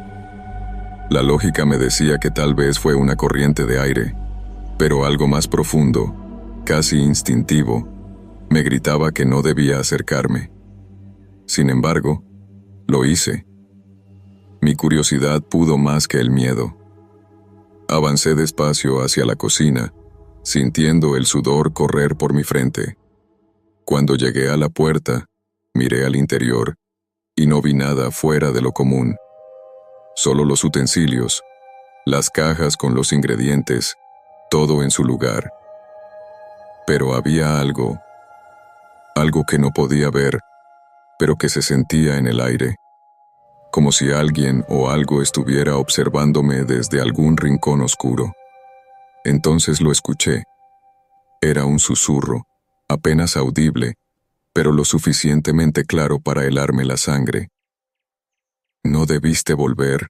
La lógica me decía que tal vez fue una corriente de aire, pero algo más profundo, casi instintivo, me gritaba que no debía acercarme. Sin embargo, lo hice. Mi curiosidad pudo más que el miedo. Avancé despacio hacia la cocina, sintiendo el sudor correr por mi frente. Cuando llegué a la puerta, miré al interior y no vi nada fuera de lo común. Solo los utensilios, las cajas con los ingredientes, todo en su lugar. Pero había algo, algo que no podía ver, pero que se sentía en el aire, como si alguien o algo estuviera observándome desde algún rincón oscuro. Entonces lo escuché. Era un susurro, apenas audible, pero lo suficientemente claro para helarme la sangre. No debiste volver.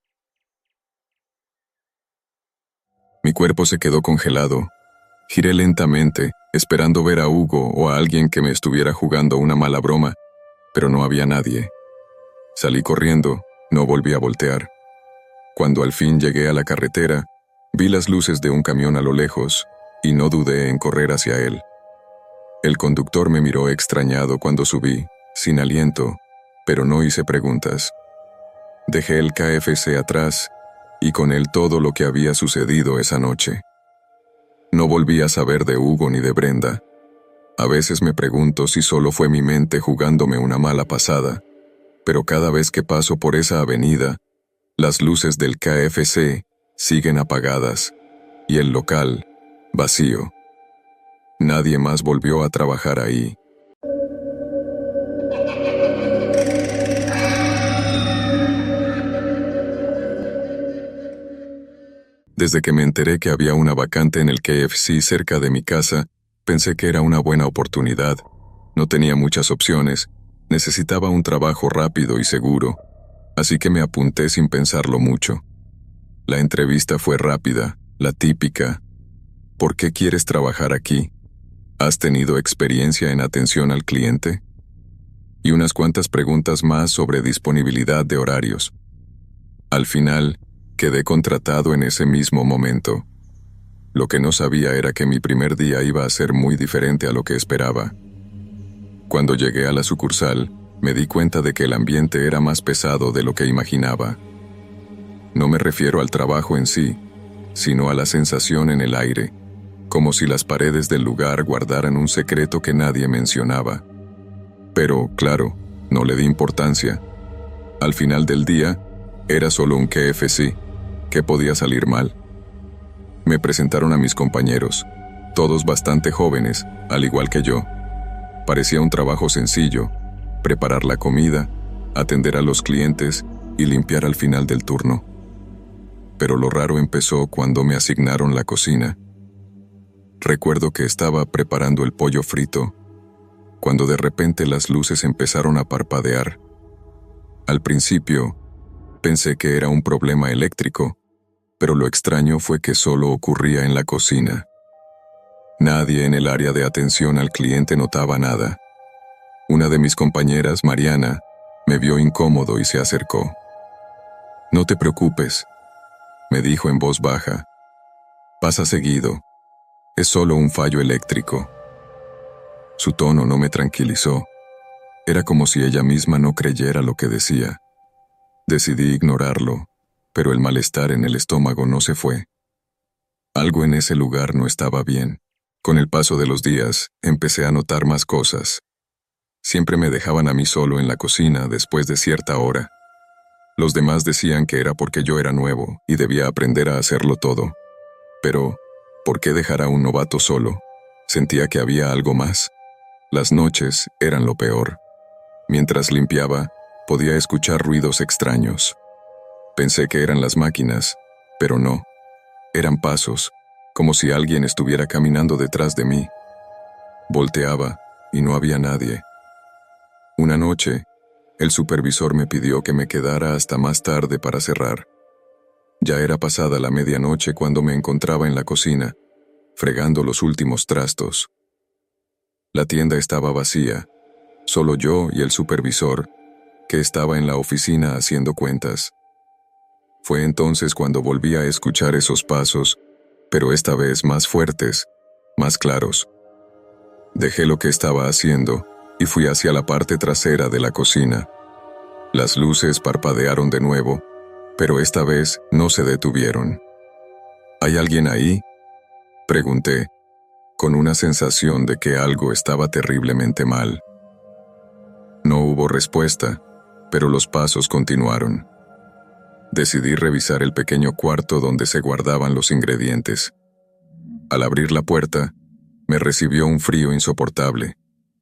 Mi cuerpo se quedó congelado. Giré lentamente, esperando ver a Hugo o a alguien que me estuviera jugando una mala broma, pero no había nadie. Salí corriendo, no volví a voltear. Cuando al fin llegué a la carretera, vi las luces de un camión a lo lejos y no dudé en correr hacia él. El conductor me miró extrañado cuando subí, sin aliento, pero no hice preguntas. Dejé el K F C atrás y con él todo lo que había sucedido esa noche. No volví a saber de Hugo ni de Brenda. A veces me pregunto si solo fue mi mente jugándome una mala pasada, pero cada vez que paso por esa avenida, las luces del K F C siguen apagadas y el local vacío. Nadie más volvió a trabajar ahí. Desde que me enteré que había una vacante en el K F C cerca de mi casa, pensé que era una buena oportunidad. No tenía muchas opciones, necesitaba un trabajo rápido y seguro, así que me apunté sin pensarlo mucho. La entrevista fue rápida, la típica. ¿Por qué quieres trabajar aquí? ¿Has tenido experiencia en atención al cliente? Y unas cuantas preguntas más sobre disponibilidad de horarios. Al final, quedé contratado en ese mismo momento. Lo que no sabía era que mi primer día iba a ser muy diferente a lo que esperaba. Cuando llegué a la sucursal, me di cuenta de que el ambiente era más pesado de lo que imaginaba. No me refiero al trabajo en sí, sino a la sensación en el aire, como si las paredes del lugar guardaran un secreto que nadie mencionaba. Pero, claro, no le di importancia. Al final del día, era solo un K F C. ¿Qué podía salir mal? Me presentaron a mis compañeros, todos bastante jóvenes, al igual que yo. Parecía un trabajo sencillo: preparar la comida, atender a los clientes y limpiar al final del turno. Pero lo raro empezó cuando me asignaron la cocina. Recuerdo que estaba preparando el pollo frito, cuando de repente las luces empezaron a parpadear. Al principio, pensé que era un problema eléctrico, pero lo extraño fue que solo ocurría en la cocina. Nadie en el área de atención al cliente notaba nada. Una de mis compañeras, Mariana, me vio incómodo y se acercó. «No te preocupes», me dijo en voz baja. «Pasa seguido. Es solo un fallo eléctrico». Su tono no me tranquilizó. Era como si ella misma no creyera lo que decía. Decidí ignorarlo, pero el malestar en el estómago no se fue. Algo en ese lugar no estaba bien. Con el paso de los días, empecé a notar más cosas. Siempre me dejaban a mí solo en la cocina después de cierta hora. Los demás decían que era porque yo era nuevo y debía aprender a hacerlo todo. Pero, ¿por qué dejar a un novato solo? Sentía que había algo más. Las noches eran lo peor. Mientras limpiaba, podía escuchar ruidos extraños. Pensé que eran las máquinas, pero no. Eran pasos, como si alguien estuviera caminando detrás de mí. Volteaba y no había nadie. Una noche, el supervisor me pidió que me quedara hasta más tarde para cerrar. Ya era pasada la medianoche cuando me encontraba en la cocina, fregando los últimos trastos. La tienda estaba vacía, solo yo y el supervisor, que estaba en la oficina haciendo cuentas. Fue entonces cuando volví a escuchar esos pasos, pero esta vez más fuertes, más claros. Dejé lo que estaba haciendo y fui hacia la parte trasera de la cocina. Las luces parpadearon de nuevo, pero esta vez no se detuvieron. ¿Hay alguien ahí?, pregunté, con una sensación de que algo estaba terriblemente mal. No hubo respuesta, pero los pasos continuaron. Decidí revisar el pequeño cuarto donde se guardaban los ingredientes. Al abrir la puerta, me recibió un frío insoportable.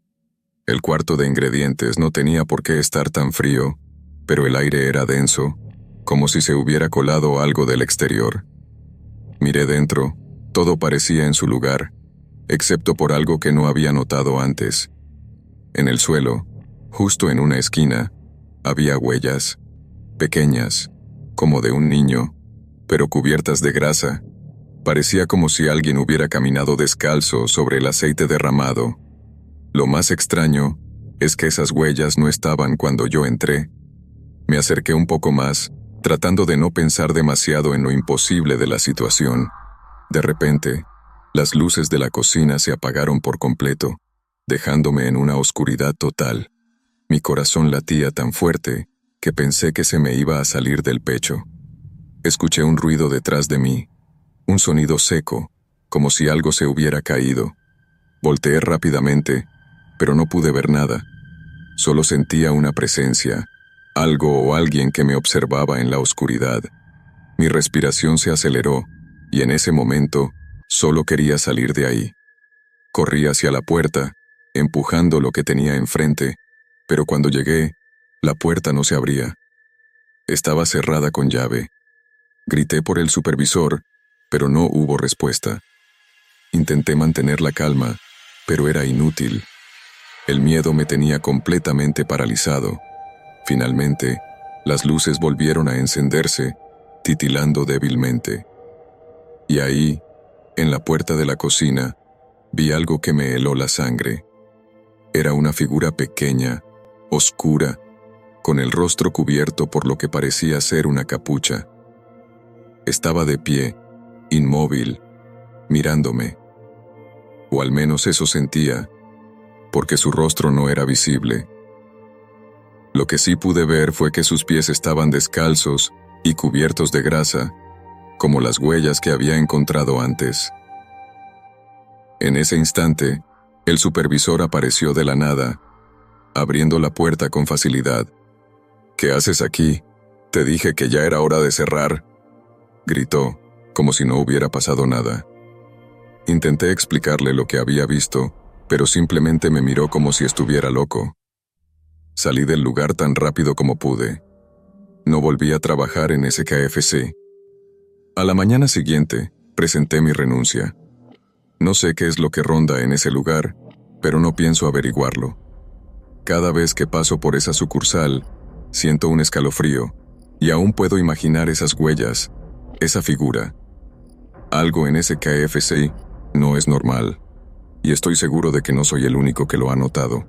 El cuarto de ingredientes no tenía por qué estar tan frío, pero el aire era denso, como si se hubiera colado algo del exterior. Miré dentro, todo parecía en su lugar, excepto por algo que no había notado antes. En el suelo, justo en una esquina, había huellas, pequeñas, como de un niño, pero cubiertas de grasa. Parecía como si alguien hubiera caminado descalzo sobre el aceite derramado. Lo más extraño es que esas huellas no estaban cuando yo entré. Me acerqué un poco más, tratando de no pensar demasiado en lo imposible de la situación. De repente, las luces de la cocina se apagaron por completo, dejándome en una oscuridad total. Mi corazón latía tan fuerte que pensé que se me iba a salir del pecho. Escuché un ruido detrás de mí, un sonido seco, como si algo se hubiera caído. Volteé rápidamente, pero no pude ver nada. Solo sentía una presencia, algo o alguien que me observaba en la oscuridad. Mi respiración se aceleró, y en ese momento, solo quería salir de ahí. Corrí hacia la puerta, empujando lo que tenía enfrente, pero cuando llegué, la puerta no se abría. Estaba cerrada con llave. Grité por el supervisor, pero no hubo respuesta. Intenté mantener la calma, pero era inútil. El miedo me tenía completamente paralizado. Finalmente, las luces volvieron a encenderse, titilando débilmente. Y ahí, en la puerta de la cocina, vi algo que me heló la sangre. Era una figura pequeña, oscura, con el rostro cubierto por lo que parecía ser una capucha. Estaba de pie, inmóvil, mirándome. O al menos eso sentía, porque su rostro no era visible. Lo que sí pude ver fue que sus pies estaban descalzos y cubiertos de grasa, como las huellas que había encontrado antes. En ese instante, el supervisor apareció de la nada, abriendo la puerta con facilidad. «¿Qué haces aquí? Te dije que ya era hora de cerrar», gritó, como si no hubiera pasado nada. Intenté explicarle lo que había visto, pero simplemente me miró como si estuviera loco. Salí del lugar tan rápido como pude. No volví a trabajar en ese K F C. A la mañana siguiente, presenté mi renuncia. No sé qué es lo que ronda en ese lugar, pero no pienso averiguarlo. Cada vez que paso por esa sucursal, siento un escalofrío, y aún puedo imaginar esas huellas, esa figura. Algo en ese K F C no es normal, y estoy seguro de que no soy el único que lo ha notado.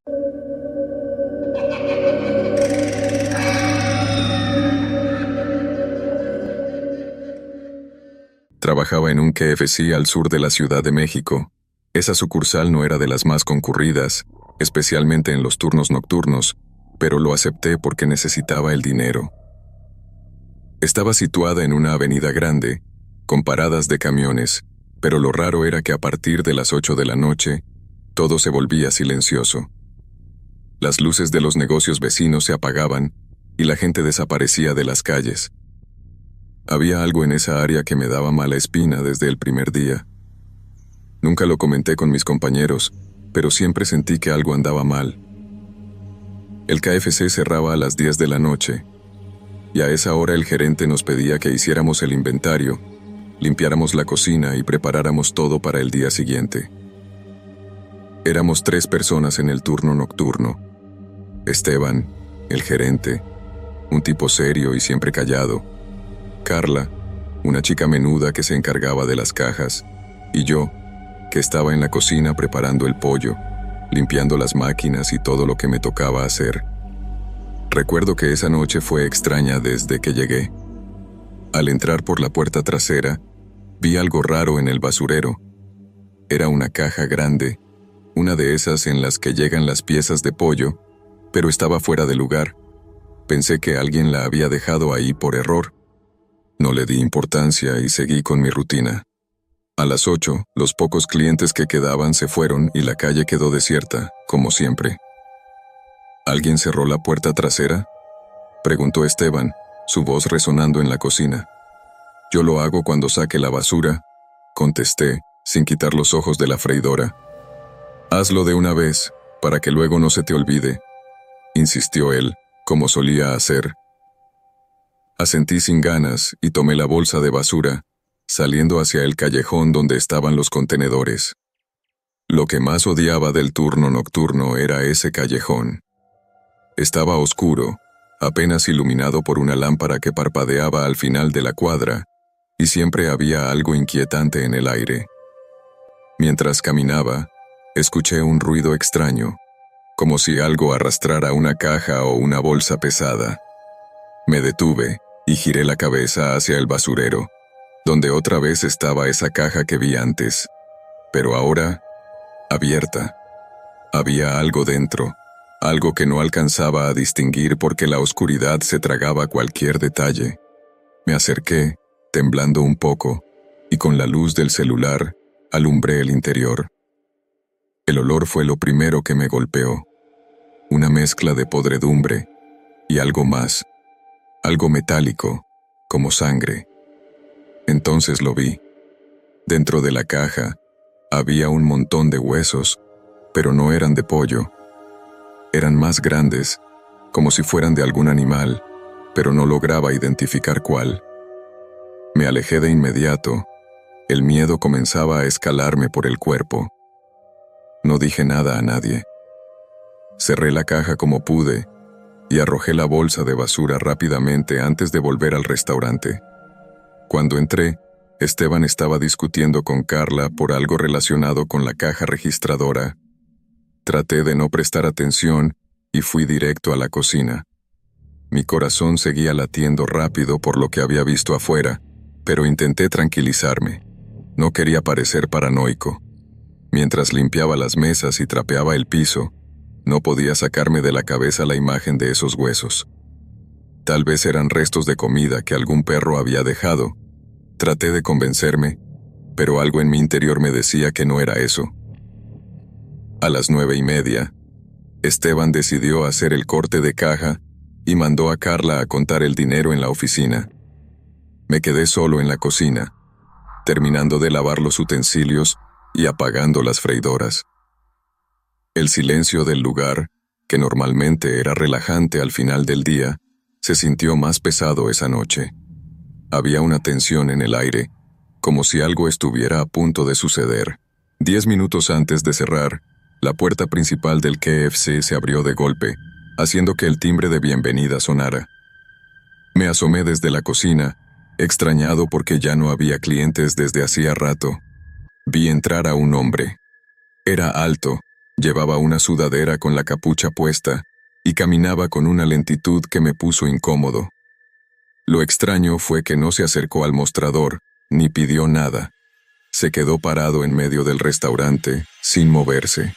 Trabajaba en un K F C al sur de la Ciudad de México. Esa sucursal no era de las más concurridas, especialmente en los turnos nocturnos, pero lo acepté porque necesitaba el dinero. Estaba situada en una avenida grande, con paradas de camiones, pero lo raro era que a partir de las ocho de la noche, todo se volvía silencioso. Las luces de los negocios vecinos se apagaban y la gente desaparecía de las calles. Había algo en esa área que me daba mala espina desde el primer día. Nunca lo comenté con mis compañeros, pero siempre sentí que algo andaba mal. El K F C cerraba a las diez de la noche, y a esa hora el gerente nos pedía que hiciéramos el inventario, limpiáramos la cocina y preparáramos todo para el día siguiente. Éramos tres personas en el turno nocturno. Esteban, el gerente, un tipo serio y siempre callado. Carla, una chica menuda que se encargaba de las cajas, y yo, que estaba en la cocina preparando el pollo, limpiando las máquinas y todo lo que me tocaba hacer. Recuerdo que esa noche fue extraña desde que llegué. Al entrar por la puerta trasera, vi algo raro en el basurero. Era una caja grande, una de esas en las que llegan las piezas de pollo, pero estaba fuera de lugar. Pensé que alguien la había dejado ahí por error. No le di importancia y seguí con mi rutina. A las ocho, los pocos clientes que quedaban se fueron y la calle quedó desierta, como siempre. ¿Alguien cerró la puerta trasera?, preguntó Esteban, su voz resonando en la cocina. Yo lo hago cuando saque la basura, contesté, sin quitar los ojos de la freidora. Hazlo de una vez, para que luego no se te olvide, insistió él, como solía hacer. Asentí sin ganas y tomé la bolsa de basura, saliendo hacia el callejón donde estaban los contenedores. Lo que más odiaba del turno nocturno era ese callejón. Estaba oscuro, apenas iluminado por una lámpara que parpadeaba al final de la cuadra, y siempre había algo inquietante en el aire. Mientras caminaba, escuché un ruido extraño, como si algo arrastrara una caja o una bolsa pesada. Me detuve y giré la cabeza hacia el basurero, donde otra vez estaba esa caja que vi antes, pero ahora abierta. Había algo dentro, algo que no alcanzaba a distinguir porque la oscuridad se tragaba cualquier detalle. Me acerqué, temblando un poco, y con la luz del celular alumbré el interior. El olor fue lo primero que me golpeó. Una mezcla de podredumbre y algo más, algo metálico, como sangre. Entonces lo vi. Dentro de la caja había un montón de huesos, pero no eran de pollo. Eran más grandes, como si fueran de algún animal, pero no lograba identificar cuál. Me alejé de inmediato. El miedo comenzaba a escalarme por el cuerpo. No dije nada a nadie. Cerré la caja como pude y arrojé la bolsa de basura rápidamente antes de volver al restaurante. Cuando entré, Esteban estaba discutiendo con Carla por algo relacionado con la caja registradora. Traté de no prestar atención y fui directo a la cocina. Mi corazón seguía latiendo rápido por lo que había visto afuera, pero intenté tranquilizarme. No quería parecer paranoico. Mientras limpiaba las mesas y trapeaba el piso, no podía sacarme de la cabeza la imagen de esos huesos. Tal vez eran restos de comida que algún perro había dejado. Traté de convencerme, pero algo en mi interior me decía que no era eso. A las nueve y media, Esteban decidió hacer el corte de caja y mandó a Carla a contar el dinero en la oficina. Me quedé solo en la cocina, terminando de lavar los utensilios y apagando las freidoras. El silencio del lugar, que normalmente era relajante al final del día, se sintió más pesado esa noche. Había una tensión en el aire, como si algo estuviera a punto de suceder. Diez minutos antes de cerrar, la puerta principal del K F C se abrió de golpe, haciendo que el timbre de bienvenida sonara. Me asomé desde la cocina, extrañado porque ya no había clientes desde hacía rato. Vi entrar a un hombre. Era alto, llevaba una sudadera con la capucha puesta y caminaba con una lentitud que me puso incómodo. Lo extraño fue que no se acercó al mostrador, ni pidió nada. Se quedó parado en medio del restaurante, sin moverse.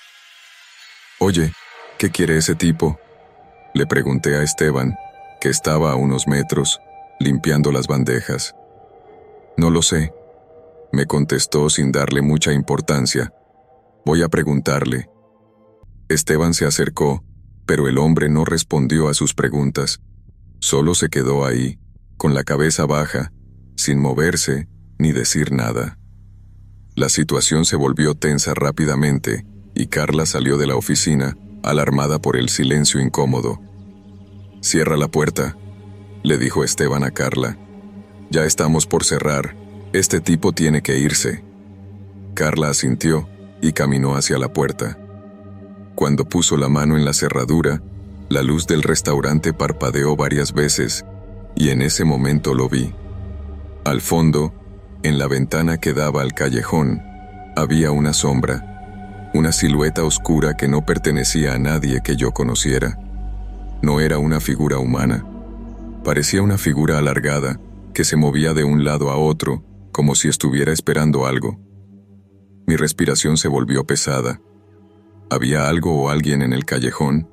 «Oye, ¿qué quiere ese tipo?», le pregunté a Esteban, que estaba a unos metros, limpiando las bandejas. «No lo sé», me contestó sin darle mucha importancia. «Voy a preguntarle». Esteban se acercó, pero el hombre no respondió a sus preguntas. Solo se quedó ahí, con la cabeza baja, sin moverse ni decir nada. La situación se volvió tensa rápidamente, y Carla salió de la oficina, alarmada por el silencio incómodo. «Cierra la puerta», le dijo Esteban a Carla. «Ya estamos por cerrar. Este tipo tiene que irse». Carla asintió y caminó hacia la puerta. Cuando puso la mano en la cerradura, la luz del restaurante parpadeó varias veces, y en ese momento lo vi. Al fondo, en la ventana que daba al callejón, había una sombra, una silueta oscura que no pertenecía a nadie que yo conociera. No era una figura humana. Parecía una figura alargada que se movía de un lado a otro, como si estuviera esperando algo. Mi respiración se volvió pesada. ¿Había algo o alguien en el callejón?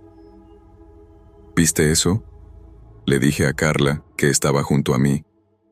¿Viste eso? Le dije a Carla, que estaba junto a mí.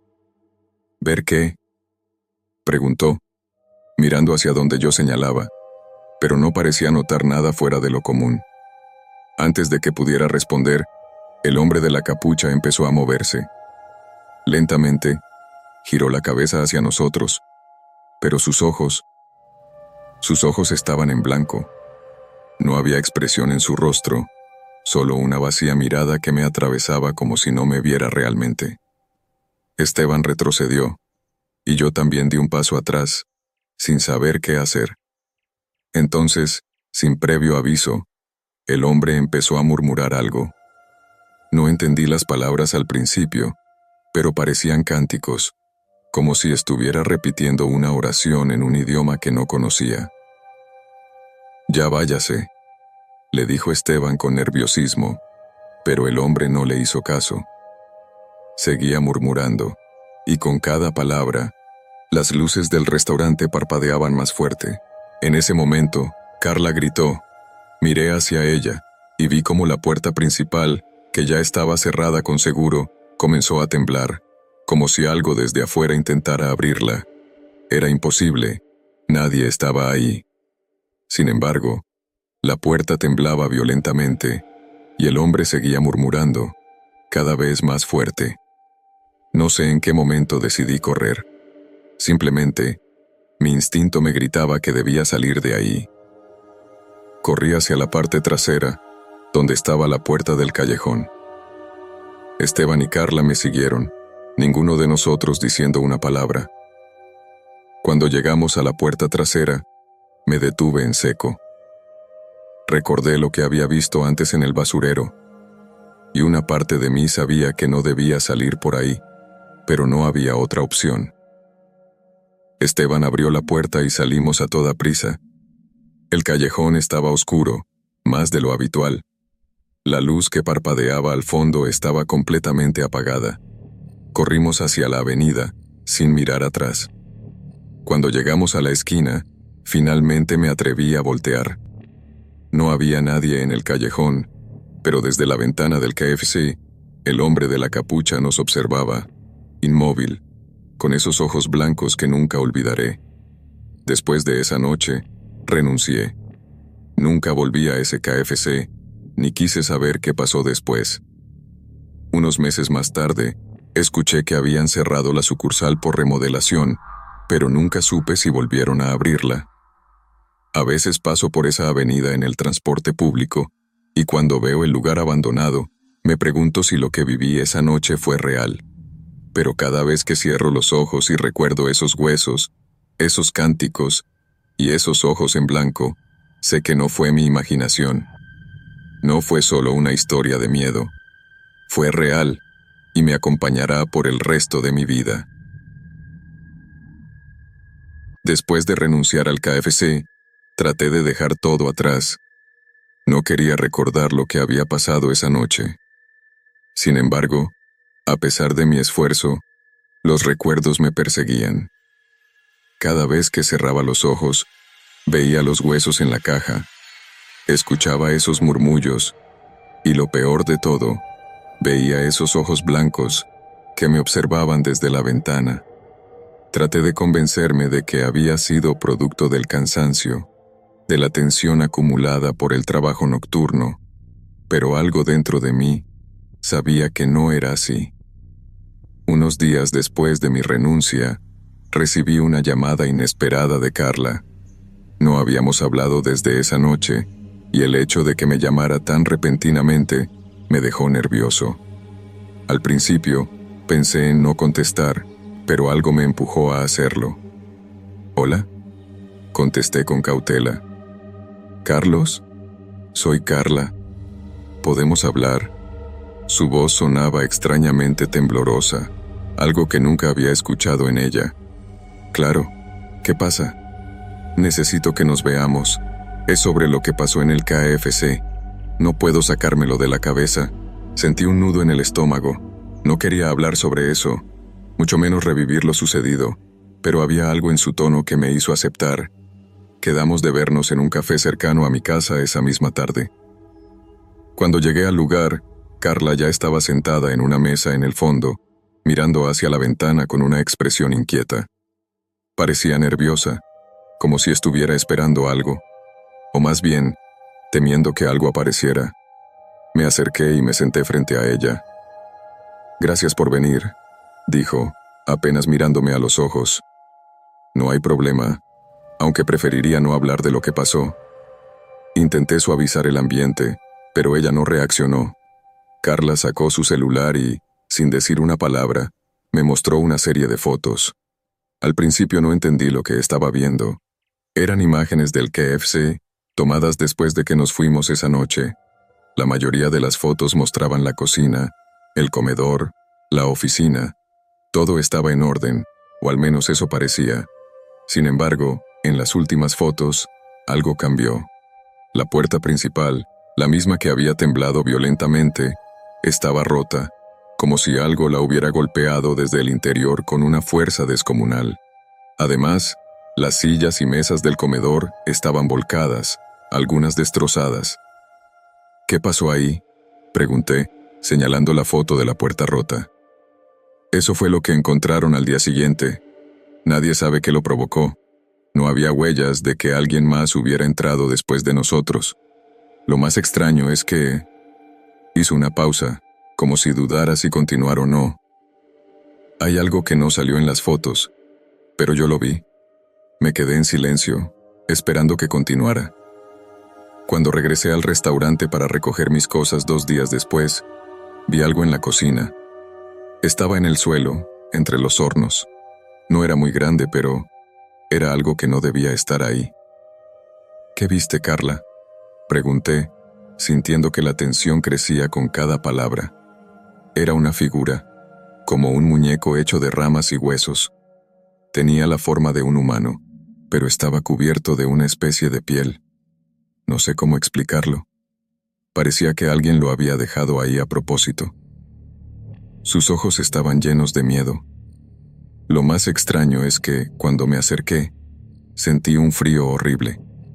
¿Ver qué? Preguntó, mirando hacia donde yo señalaba, pero no parecía notar nada fuera de lo común. Antes de que pudiera responder, el hombre de la capucha empezó a moverse. Lentamente, giró la cabeza hacia nosotros, pero sus ojos, sus ojos estaban en blanco. No había expresión en su rostro, solo una vacía mirada que me atravesaba como si no me viera realmente. Esteban retrocedió, y yo también di un paso atrás, sin saber qué hacer. Entonces, sin previo aviso, el hombre empezó a murmurar algo. No entendí las palabras al principio, pero parecían cánticos, como si estuviera repitiendo una oración en un idioma que no conocía. «Ya váyase», le dijo Esteban con nerviosismo, pero el hombre no le hizo caso. Seguía murmurando, y con cada palabra, las luces del restaurante parpadeaban más fuerte. En ese momento, Carla gritó. Miré hacia ella, y vi cómo la puerta principal, que ya estaba cerrada con seguro, comenzó a temblar, como si algo desde afuera intentara abrirla. Era imposible, nadie estaba ahí. Sin embargo, la puerta temblaba violentamente, y el hombre seguía murmurando, cada vez más fuerte. No sé en qué momento decidí correr. Simplemente, mi instinto me gritaba que debía salir de ahí. Corrí hacia la parte trasera, donde estaba la puerta del callejón. Esteban y Carla me siguieron, ninguno de nosotros diciendo una palabra. Cuando llegamos a la puerta trasera, me detuve en seco. Recordé lo que había visto antes en el basurero, y una parte de mí sabía que no debía salir por ahí, pero no había otra opción. Esteban abrió la puerta y salimos a toda prisa. El callejón estaba oscuro, más de lo habitual. La luz que parpadeaba al fondo estaba completamente apagada. Corrimos hacia la avenida, sin mirar atrás. Cuando llegamos a la esquina, finalmente me atreví a voltear. No había nadie en el callejón, pero desde la ventana del K F C, el hombre de la capucha nos observaba, inmóvil, con esos ojos blancos que nunca olvidaré. Después de esa noche, renuncié. Nunca volví a ese K F C, ni quise saber qué pasó después. Unos meses más tarde, escuché que habían cerrado la sucursal por remodelación, pero nunca supe si volvieron a abrirla. A veces paso por esa avenida en el transporte público, y cuando veo el lugar abandonado, me pregunto si lo que viví esa noche fue real. Pero cada vez que cierro los ojos y recuerdo esos huesos, esos cánticos y esos ojos en blanco, sé que no fue mi imaginación. No fue solo una historia de miedo. Fue real y me acompañará por el resto de mi vida. Después de renunciar al K F C, traté de dejar todo atrás. No quería recordar lo que había pasado esa noche. Sin embargo, a pesar de mi esfuerzo, los recuerdos me perseguían. Cada vez que cerraba los ojos, veía los huesos en la caja, escuchaba esos murmullos, y lo peor de todo, veía esos ojos blancos que me observaban desde la ventana. Traté de convencerme de que había sido producto del cansancio, de la tensión acumulada por el trabajo nocturno, pero algo dentro de mí sabía que no era así. Unos días después de mi renuncia, recibí una llamada inesperada de Carla. No habíamos hablado desde esa noche, y el hecho de que me llamara tan repentinamente me dejó nervioso. Al principio, pensé en no contestar, pero algo me empujó a hacerlo. «¿Hola?», contesté con cautela. «¿Carlos? Soy Carla. ¿Podemos hablar?». Su voz sonaba extrañamente temblorosa, algo que nunca había escuchado en ella. «Claro, ¿qué pasa?». «Necesito que nos veamos. Es sobre lo que pasó en el K F C. No puedo sacármelo de la cabeza. Sentí un nudo en el estómago. No quería hablar sobre eso, mucho menos revivir lo sucedido, pero había algo en su tono que me hizo aceptar. Quedamos de vernos en un café cercano a mi casa esa misma tarde. Cuando llegué al lugar, Carla ya estaba sentada en una mesa en el fondo, mirando hacia la ventana con una expresión inquieta. Parecía nerviosa, como si estuviera esperando algo, o más bien, temiendo que algo apareciera. Me acerqué y me senté frente a ella. «Gracias por venir», dijo, apenas mirándome a los ojos. «No hay problema, aunque preferiría no hablar de lo que pasó». Intenté suavizar el ambiente, pero ella no reaccionó. Carla sacó su celular y, sin decir una palabra, me mostró una serie de fotos. Al principio no entendí lo que estaba viendo. Eran imágenes del K F C, tomadas después de que nos fuimos esa noche. La mayoría de las fotos mostraban la cocina, el comedor, la oficina. Todo estaba en orden, o al menos eso parecía. Sin embargo, en las últimas fotos, algo cambió. La puerta principal, la misma que había temblado violentamente, estaba rota, como si algo la hubiera golpeado desde el interior con una fuerza descomunal. Además, las sillas y mesas del comedor estaban volcadas, algunas destrozadas. «¿Qué pasó ahí?», pregunté, señalando la foto de la puerta rota. «Eso fue lo que encontraron al día siguiente. Nadie sabe qué lo provocó. No había huellas de que alguien más hubiera entrado después de nosotros. Lo más extraño es que...» Hizo una pausa, como si dudara si continuar o no. «Hay algo que no salió en las fotos, pero yo lo vi». Me quedé en silencio, esperando que continuara. Cuando regresé al restaurante para recoger mis cosas dos días después, vi algo en la cocina. Estaba en el suelo, entre los hornos. No era muy grande, pero era algo que no debía estar ahí. «¿Qué viste, Carla?», pregunté, sintiendo que la tensión crecía con cada palabra. Era una figura, como un muñeco hecho de ramas y huesos. Tenía la forma de un humano, pero estaba cubierto de una especie de piel. No sé cómo explicarlo. Parecía que alguien lo había dejado ahí a propósito. Sus ojos estaban llenos de miedo. Lo más extraño es que, cuando me acerqué, sentí un frío horrible.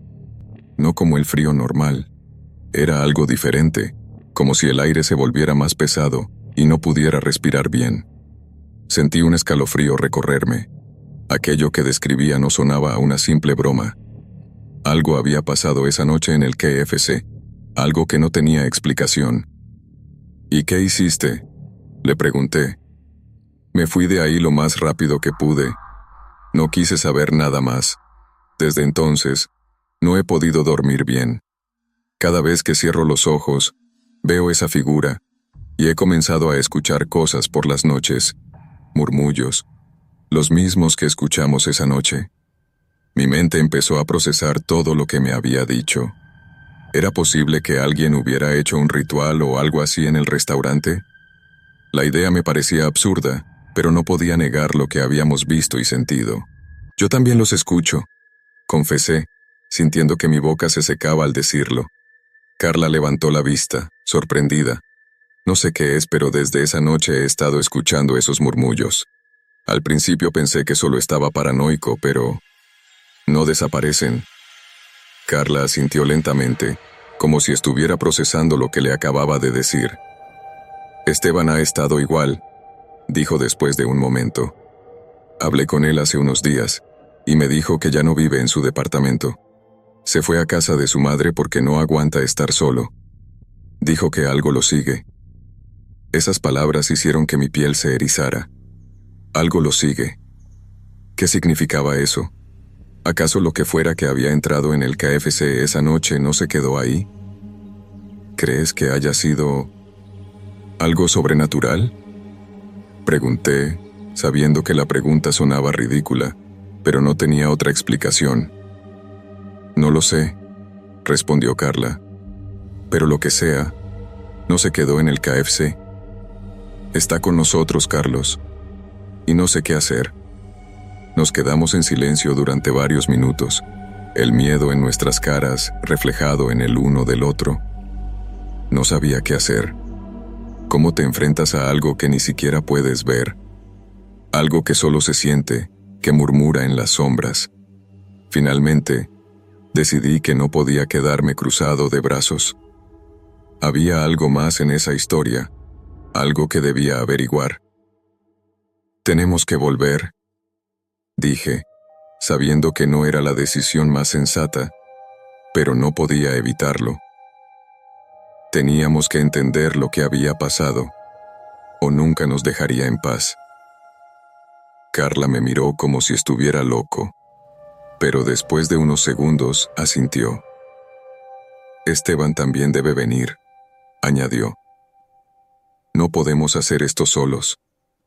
No como el frío normal. Era algo diferente, como si el aire se volviera más pesado y no pudiera respirar bien. Sentí un escalofrío recorrerme. Aquello que describía no sonaba a una simple broma. Algo había pasado esa noche en el K F C, algo que no tenía explicación. «¿Y qué hiciste?», le pregunté. «Me fui de ahí lo más rápido que pude. No quise saber nada más. Desde entonces, no he podido dormir bien. Cada vez que cierro los ojos, veo esa figura, y he comenzado a escuchar cosas por las noches, murmullos, los mismos que escuchamos esa noche». Mi mente empezó a procesar todo lo que me había dicho. ¿Era posible que alguien hubiera hecho un ritual o algo así en el restaurante? La idea me parecía absurda, pero no podía negar lo que habíamos visto y sentido. «Yo también los escucho», confesé, sintiendo que mi boca se secaba al decirlo. Carla levantó la vista, sorprendida. No sé qué es, pero desde esa noche he estado escuchando esos murmullos. Al principio pensé que solo estaba paranoico, pero... no desaparecen. Carla asintió lentamente, como si estuviera procesando lo que le acababa de decir. «Esteban ha estado igual», dijo después de un momento. «Hablé con él hace unos días, y me dijo que ya no vive en su departamento. Se fue a casa de su madre porque no aguanta estar solo. Dijo que algo lo sigue». Esas palabras hicieron que mi piel se erizara. «Algo lo sigue». ¿Qué significaba eso? ¿Acaso lo que fuera que había entrado en el K F C esa noche no se quedó ahí? ¿Crees que haya sido algo sobrenatural?, pregunté, sabiendo que la pregunta sonaba ridícula, pero no tenía otra explicación. «No lo sé», respondió Carla. «Pero lo que sea, no se quedó en el K F C. Está con nosotros, Carlos, y no sé qué hacer». Nos quedamos en silencio durante varios minutos, el miedo en nuestras caras reflejado en el uno del otro. No sabía qué hacer. ¿Cómo te enfrentas a algo que ni siquiera puedes ver? Algo que solo se siente, que murmura en las sombras. Finalmente, Decidí que no podía quedarme cruzado de brazos. Había algo más en esa historia, algo que debía averiguar. «Tenemos que volver», dije, sabiendo que no era la decisión más sensata, pero no podía evitarlo. Teníamos que entender lo que había pasado, o nunca nos dejaría en paz. Carla me miró como si estuviera loco, pero después de unos segundos asintió. «Esteban también debe venir», añadió. «No podemos hacer esto solos».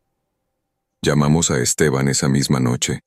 Llamamos a Esteban esa misma noche.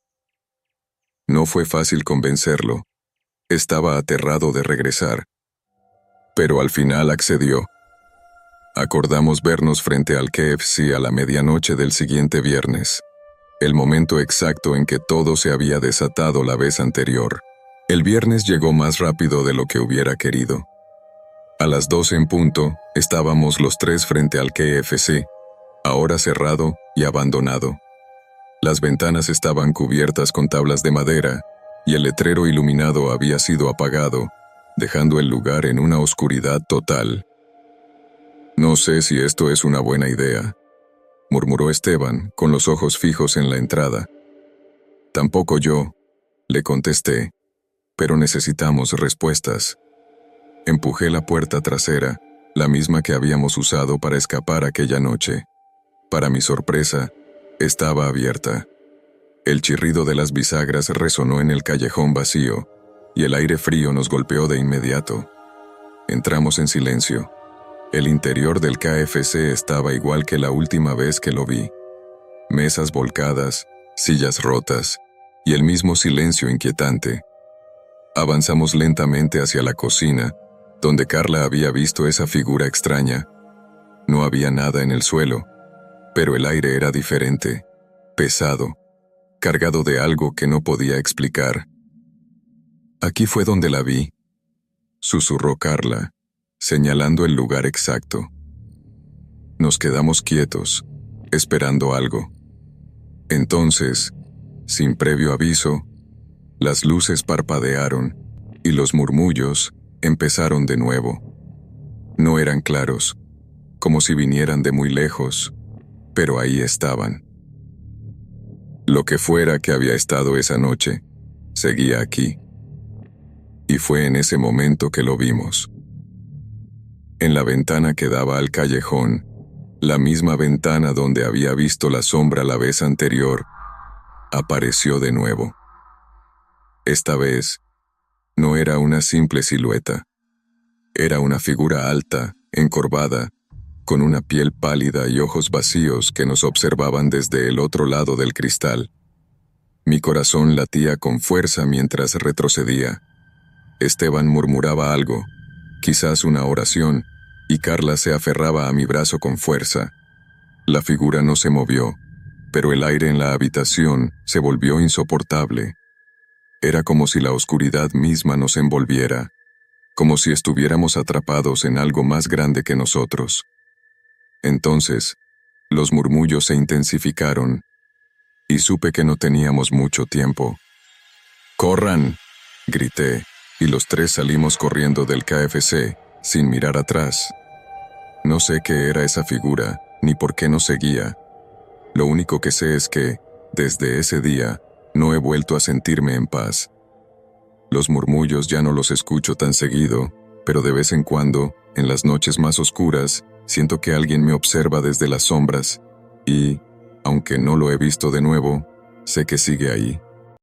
No fue fácil convencerlo. Estaba aterrado de regresar. Pero al final accedió. Acordamos vernos frente al K F C a la medianoche del siguiente viernes, el momento exacto en que todo se había desatado la vez anterior. El viernes llegó más rápido de lo que hubiera querido. A las doce en punto, estábamos los tres frente al K F C, ahora cerrado y abandonado. Las ventanas estaban cubiertas con tablas de madera, y el letrero iluminado había sido apagado, dejando el lugar en una oscuridad total. «No sé si esto es una buena idea», murmuró Esteban, con los ojos fijos en la entrada. «Tampoco yo», le contesté, «pero necesitamos respuestas». Empujé la puerta trasera, la misma que habíamos usado para escapar aquella noche. Para mi sorpresa, estaba abierta. El chirrido de las bisagras resonó en el callejón vacío, y el aire frío nos golpeó de inmediato. Entramos en silencio. El interior del K F C estaba igual que la última vez que lo vi. Mesas volcadas, sillas rotas, y el mismo silencio inquietante. Avanzamos lentamente hacia la cocina, donde Carla había visto esa figura extraña. No había nada en el suelo, pero el aire era diferente, pesado, cargado de algo que no podía explicar. «Aquí fue donde la vi», susurró Carla, señalando el lugar exacto. Nos quedamos quietos, esperando algo. Entonces, sin previo aviso, las luces parpadearon y los murmullos empezaron de nuevo. No eran claros, como si vinieran de muy lejos, pero ahí estaban. Lo que fuera que había estado esa noche, seguía aquí. Y fue en ese momento que lo vimos. En la ventana que daba al callejón, la misma ventana donde había visto la sombra la vez anterior, apareció de nuevo. Esta vez, no era una simple silueta. Era una figura alta, encorvada, con una piel pálida y ojos vacíos que nos observaban desde el otro lado del cristal. Mi corazón latía con fuerza mientras retrocedía. Esteban murmuraba algo, quizás una oración, y Carla se aferraba a mi brazo con fuerza. La figura no se movió, pero el aire en la habitación se volvió insoportable. Era como si la oscuridad misma nos envolviera, como si estuviéramos atrapados en algo más grande que nosotros. Entonces, los murmullos se intensificaron, y supe que no teníamos mucho tiempo. «¡Corran!», grité, y los tres salimos corriendo del K F C, sin mirar atrás. No sé qué era esa figura, ni por qué nos seguía. Lo único que sé es que, desde ese día, no he vuelto a sentirme en paz. Los murmullos ya no los escucho tan seguido, pero de vez en cuando, en las noches más oscuras, siento que alguien me observa desde las sombras, y, aunque no lo he visto de nuevo, sé que sigue ahí.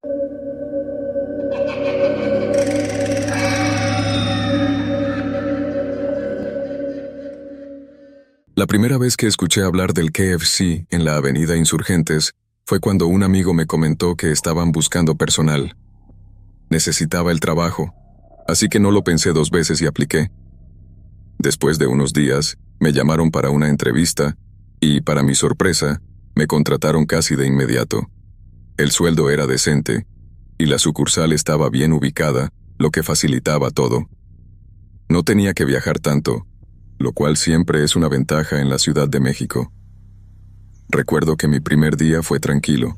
La primera vez que escuché hablar del K F C en la avenida Insurgentes fue cuando un amigo me comentó que estaban buscando personal. Necesitaba el trabajo, así que no lo pensé dos veces y apliqué. Después de unos días, me llamaron para una entrevista y, para mi sorpresa, me contrataron casi de inmediato. El sueldo era decente y la sucursal estaba bien ubicada, lo que facilitaba todo. No tenía que viajar tanto, lo cual siempre es una ventaja en la Ciudad de México. Recuerdo que mi primer día fue tranquilo,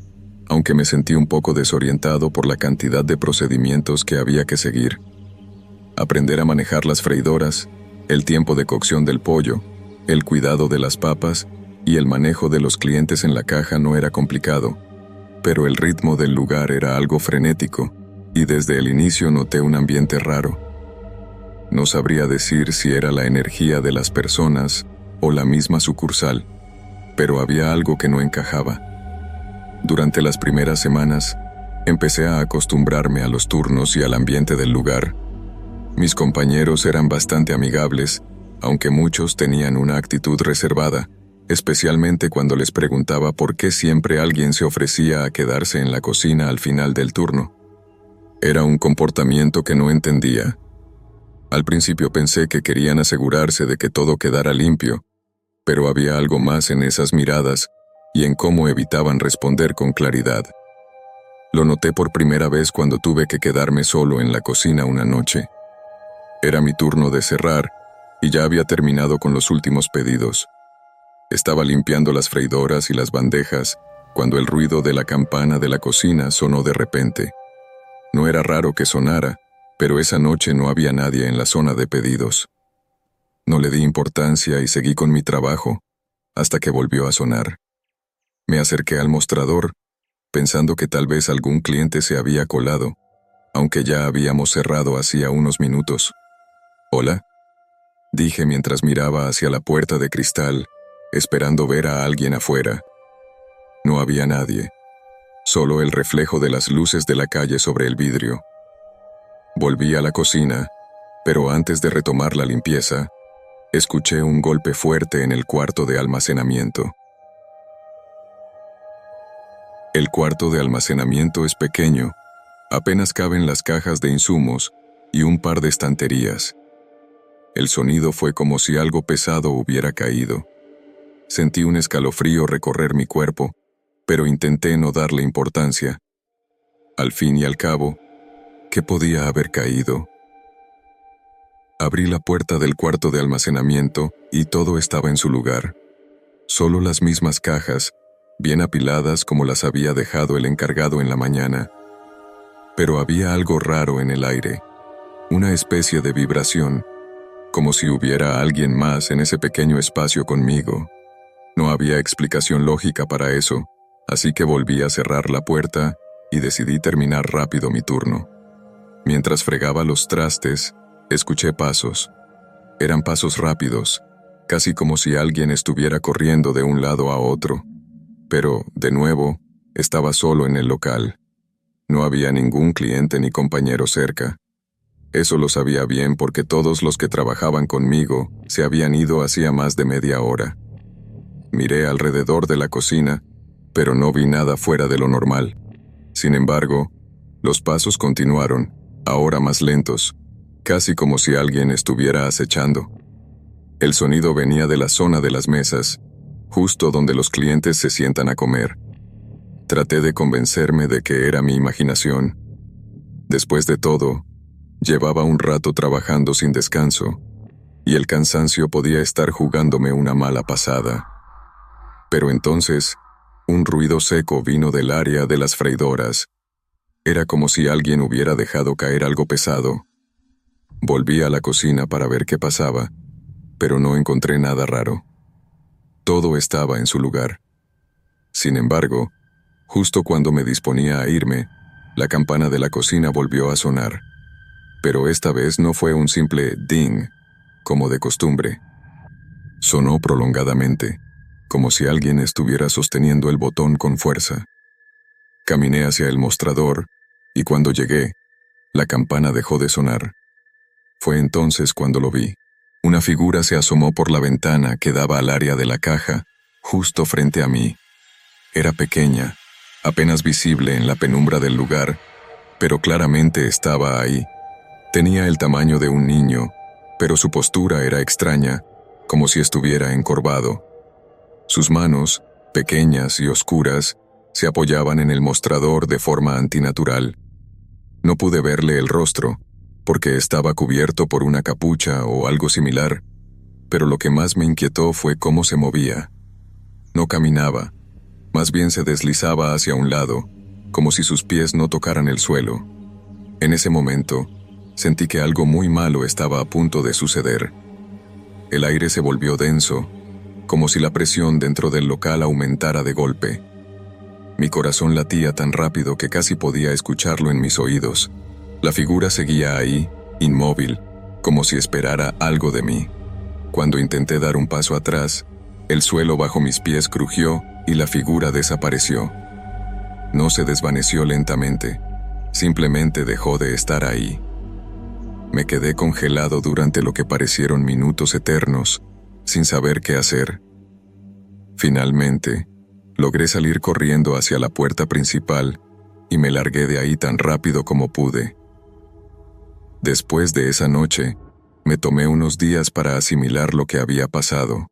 aunque me sentí un poco desorientado por la cantidad de procedimientos que había que seguir. Aprender a manejar las freidoras, el tiempo de cocción del pollo, el cuidado de las papas y el manejo de los clientes en la caja no era complicado, pero el ritmo del lugar era algo frenético, y desde el inicio noté un ambiente raro. No sabría decir si era la energía de las personas o la misma sucursal, pero había algo que no encajaba. Durante las primeras semanas, empecé a acostumbrarme a los turnos y al ambiente del lugar. Mis compañeros eran bastante amigables, aunque muchos tenían una actitud reservada, especialmente cuando les preguntaba por qué siempre alguien se ofrecía a quedarse en la cocina al final del turno. Era un comportamiento que no entendía. Al principio pensé que querían asegurarse de que todo quedara limpio, pero había algo más en esas miradas y en cómo evitaban responder con claridad. Lo noté por primera vez cuando tuve que quedarme solo en la cocina una noche. Era mi turno de cerrar y ya había terminado con los últimos pedidos. Estaba limpiando las freidoras y las bandejas cuando el ruido de la campana de la cocina sonó de repente. No era raro que sonara, pero esa noche no había nadie en la zona de pedidos. No le di importancia y seguí con mi trabajo, hasta que volvió a sonar. Me acerqué al mostrador, pensando que tal vez algún cliente se había colado, aunque ya habíamos cerrado hacía unos minutos. «¿Hola?», dije mientras miraba hacia la puerta de cristal, esperando ver a alguien afuera. No había nadie, solo el reflejo de las luces de la calle sobre el vidrio. Volví a la cocina, pero antes de retomar la limpieza, escuché un golpe fuerte en el cuarto de almacenamiento. El cuarto de almacenamiento es pequeño, apenas caben las cajas de insumos y un par de estanterías. El sonido fue como si algo pesado hubiera caído. Sentí un escalofrío recorrer mi cuerpo, pero intenté no darle importancia. Al fin y al cabo, ¿qué podía haber caído? Abrí la puerta del cuarto de almacenamiento y todo estaba en su lugar. Solo las mismas cajas, bien apiladas como las había dejado el encargado en la mañana. Pero había algo raro en el aire, una especie de vibración, como si hubiera alguien más en ese pequeño espacio conmigo. No había explicación lógica para eso, así que volví a cerrar la puerta y decidí terminar rápido mi turno. Mientras fregaba los trastes, escuché pasos. Eran pasos rápidos, casi como si alguien estuviera corriendo de un lado a otro. Pero, de nuevo, estaba solo en el local. No había ningún cliente ni compañero cerca. Eso lo sabía bien porque todos los que trabajaban conmigo se habían ido hacía más de media hora. Miré alrededor de la cocina, pero no vi nada fuera de lo normal. Sin embargo, los pasos continuaron, ahora más lentos, casi como si alguien estuviera acechando. El sonido venía de la zona de las mesas, justo donde los clientes se sientan a comer. Traté de convencerme de que era mi imaginación. Después de todo, llevaba un rato trabajando sin descanso, y el cansancio podía estar jugándome una mala pasada. Pero entonces, un ruido seco vino del área de las freidoras. Era como si alguien hubiera dejado caer algo pesado. Volví a la cocina para ver qué pasaba, pero no encontré nada raro. Todo estaba en su lugar. Sin embargo, justo cuando me disponía a irme, la campana de la cocina volvió a sonar. Pero esta vez no fue un simple ding, como de costumbre. Sonó prolongadamente, como si alguien estuviera sosteniendo el botón con fuerza. Caminé hacia el mostrador, y cuando llegué, la campana dejó de sonar. Fue entonces cuando lo vi. Una figura se asomó por la ventana que daba al área de la caja, justo frente a mí. Era pequeña, apenas visible en la penumbra del lugar, pero claramente estaba ahí. Tenía el tamaño de un niño, pero su postura era extraña, como si estuviera encorvado. Sus manos, pequeñas y oscuras, se apoyaban en el mostrador de forma antinatural. No pude verle el rostro, porque estaba cubierto por una capucha o algo similar, pero lo que más me inquietó fue cómo se movía. No caminaba, más bien se deslizaba hacia un lado, como si sus pies no tocaran el suelo. En ese momento, sentí que algo muy malo estaba a punto de suceder. El aire se volvió denso, como si la presión dentro del local aumentara de golpe. Mi corazón latía tan rápido que casi podía escucharlo en mis oídos. La figura seguía ahí, inmóvil, como si esperara algo de mí. Cuando intenté dar un paso atrás, el suelo bajo mis pies crujió y la figura desapareció. No se desvaneció lentamente, simplemente dejó de estar ahí. Me quedé congelado durante lo que parecieron minutos eternos, sin saber qué hacer. Finalmente, logré salir corriendo hacia la puerta principal y me largué de ahí tan rápido como pude. Después de esa noche, me tomé unos días para asimilar lo que había pasado.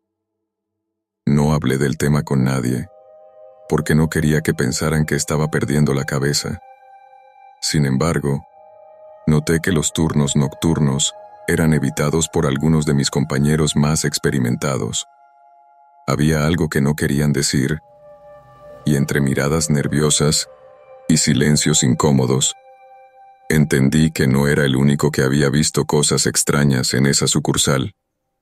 No hablé del tema con nadie, porque no quería que pensaran que estaba perdiendo la cabeza. Sin embargo, noté que los turnos nocturnos eran evitados por algunos de mis compañeros más experimentados. Había algo que no querían decir, y entre miradas nerviosas y silencios incómodos, entendí que no era el único que había visto cosas extrañas en esa sucursal.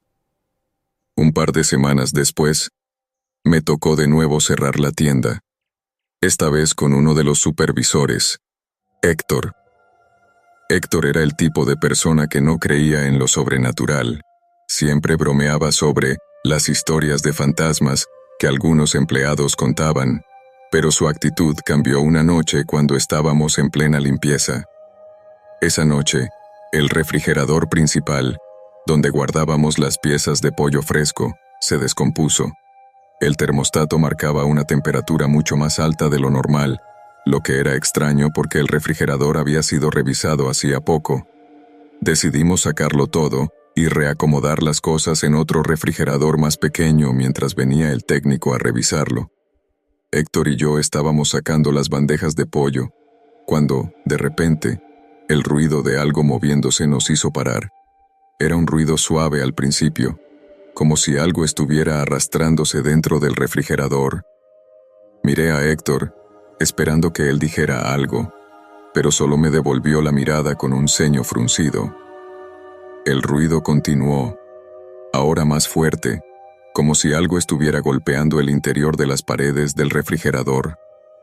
Un par de semanas después, me tocó de nuevo cerrar la tienda, esta vez con uno de los supervisores, Héctor. Héctor era el tipo de persona que no creía en lo sobrenatural. Siempre bromeaba sobre las historias de fantasmas que algunos empleados contaban, pero su actitud cambió una noche cuando estábamos en plena limpieza. Esa noche, el refrigerador principal, donde guardábamos las piezas de pollo fresco, se descompuso. El termostato marcaba una temperatura mucho más alta de lo normal, lo que era extraño porque el refrigerador había sido revisado hacía poco. Decidimos sacarlo todo y reacomodar las cosas en otro refrigerador más pequeño mientras venía el técnico a revisarlo. Héctor y yo estábamos sacando las bandejas de pollo, cuando, de repente, el ruido de algo moviéndose nos hizo parar. Era un ruido suave al principio, como si algo estuviera arrastrándose dentro del refrigerador. Miré a Héctor, esperando que él dijera algo, pero solo me devolvió la mirada con un ceño fruncido. El ruido continuó, ahora más fuerte, como si algo estuviera golpeando el interior de las paredes del refrigerador.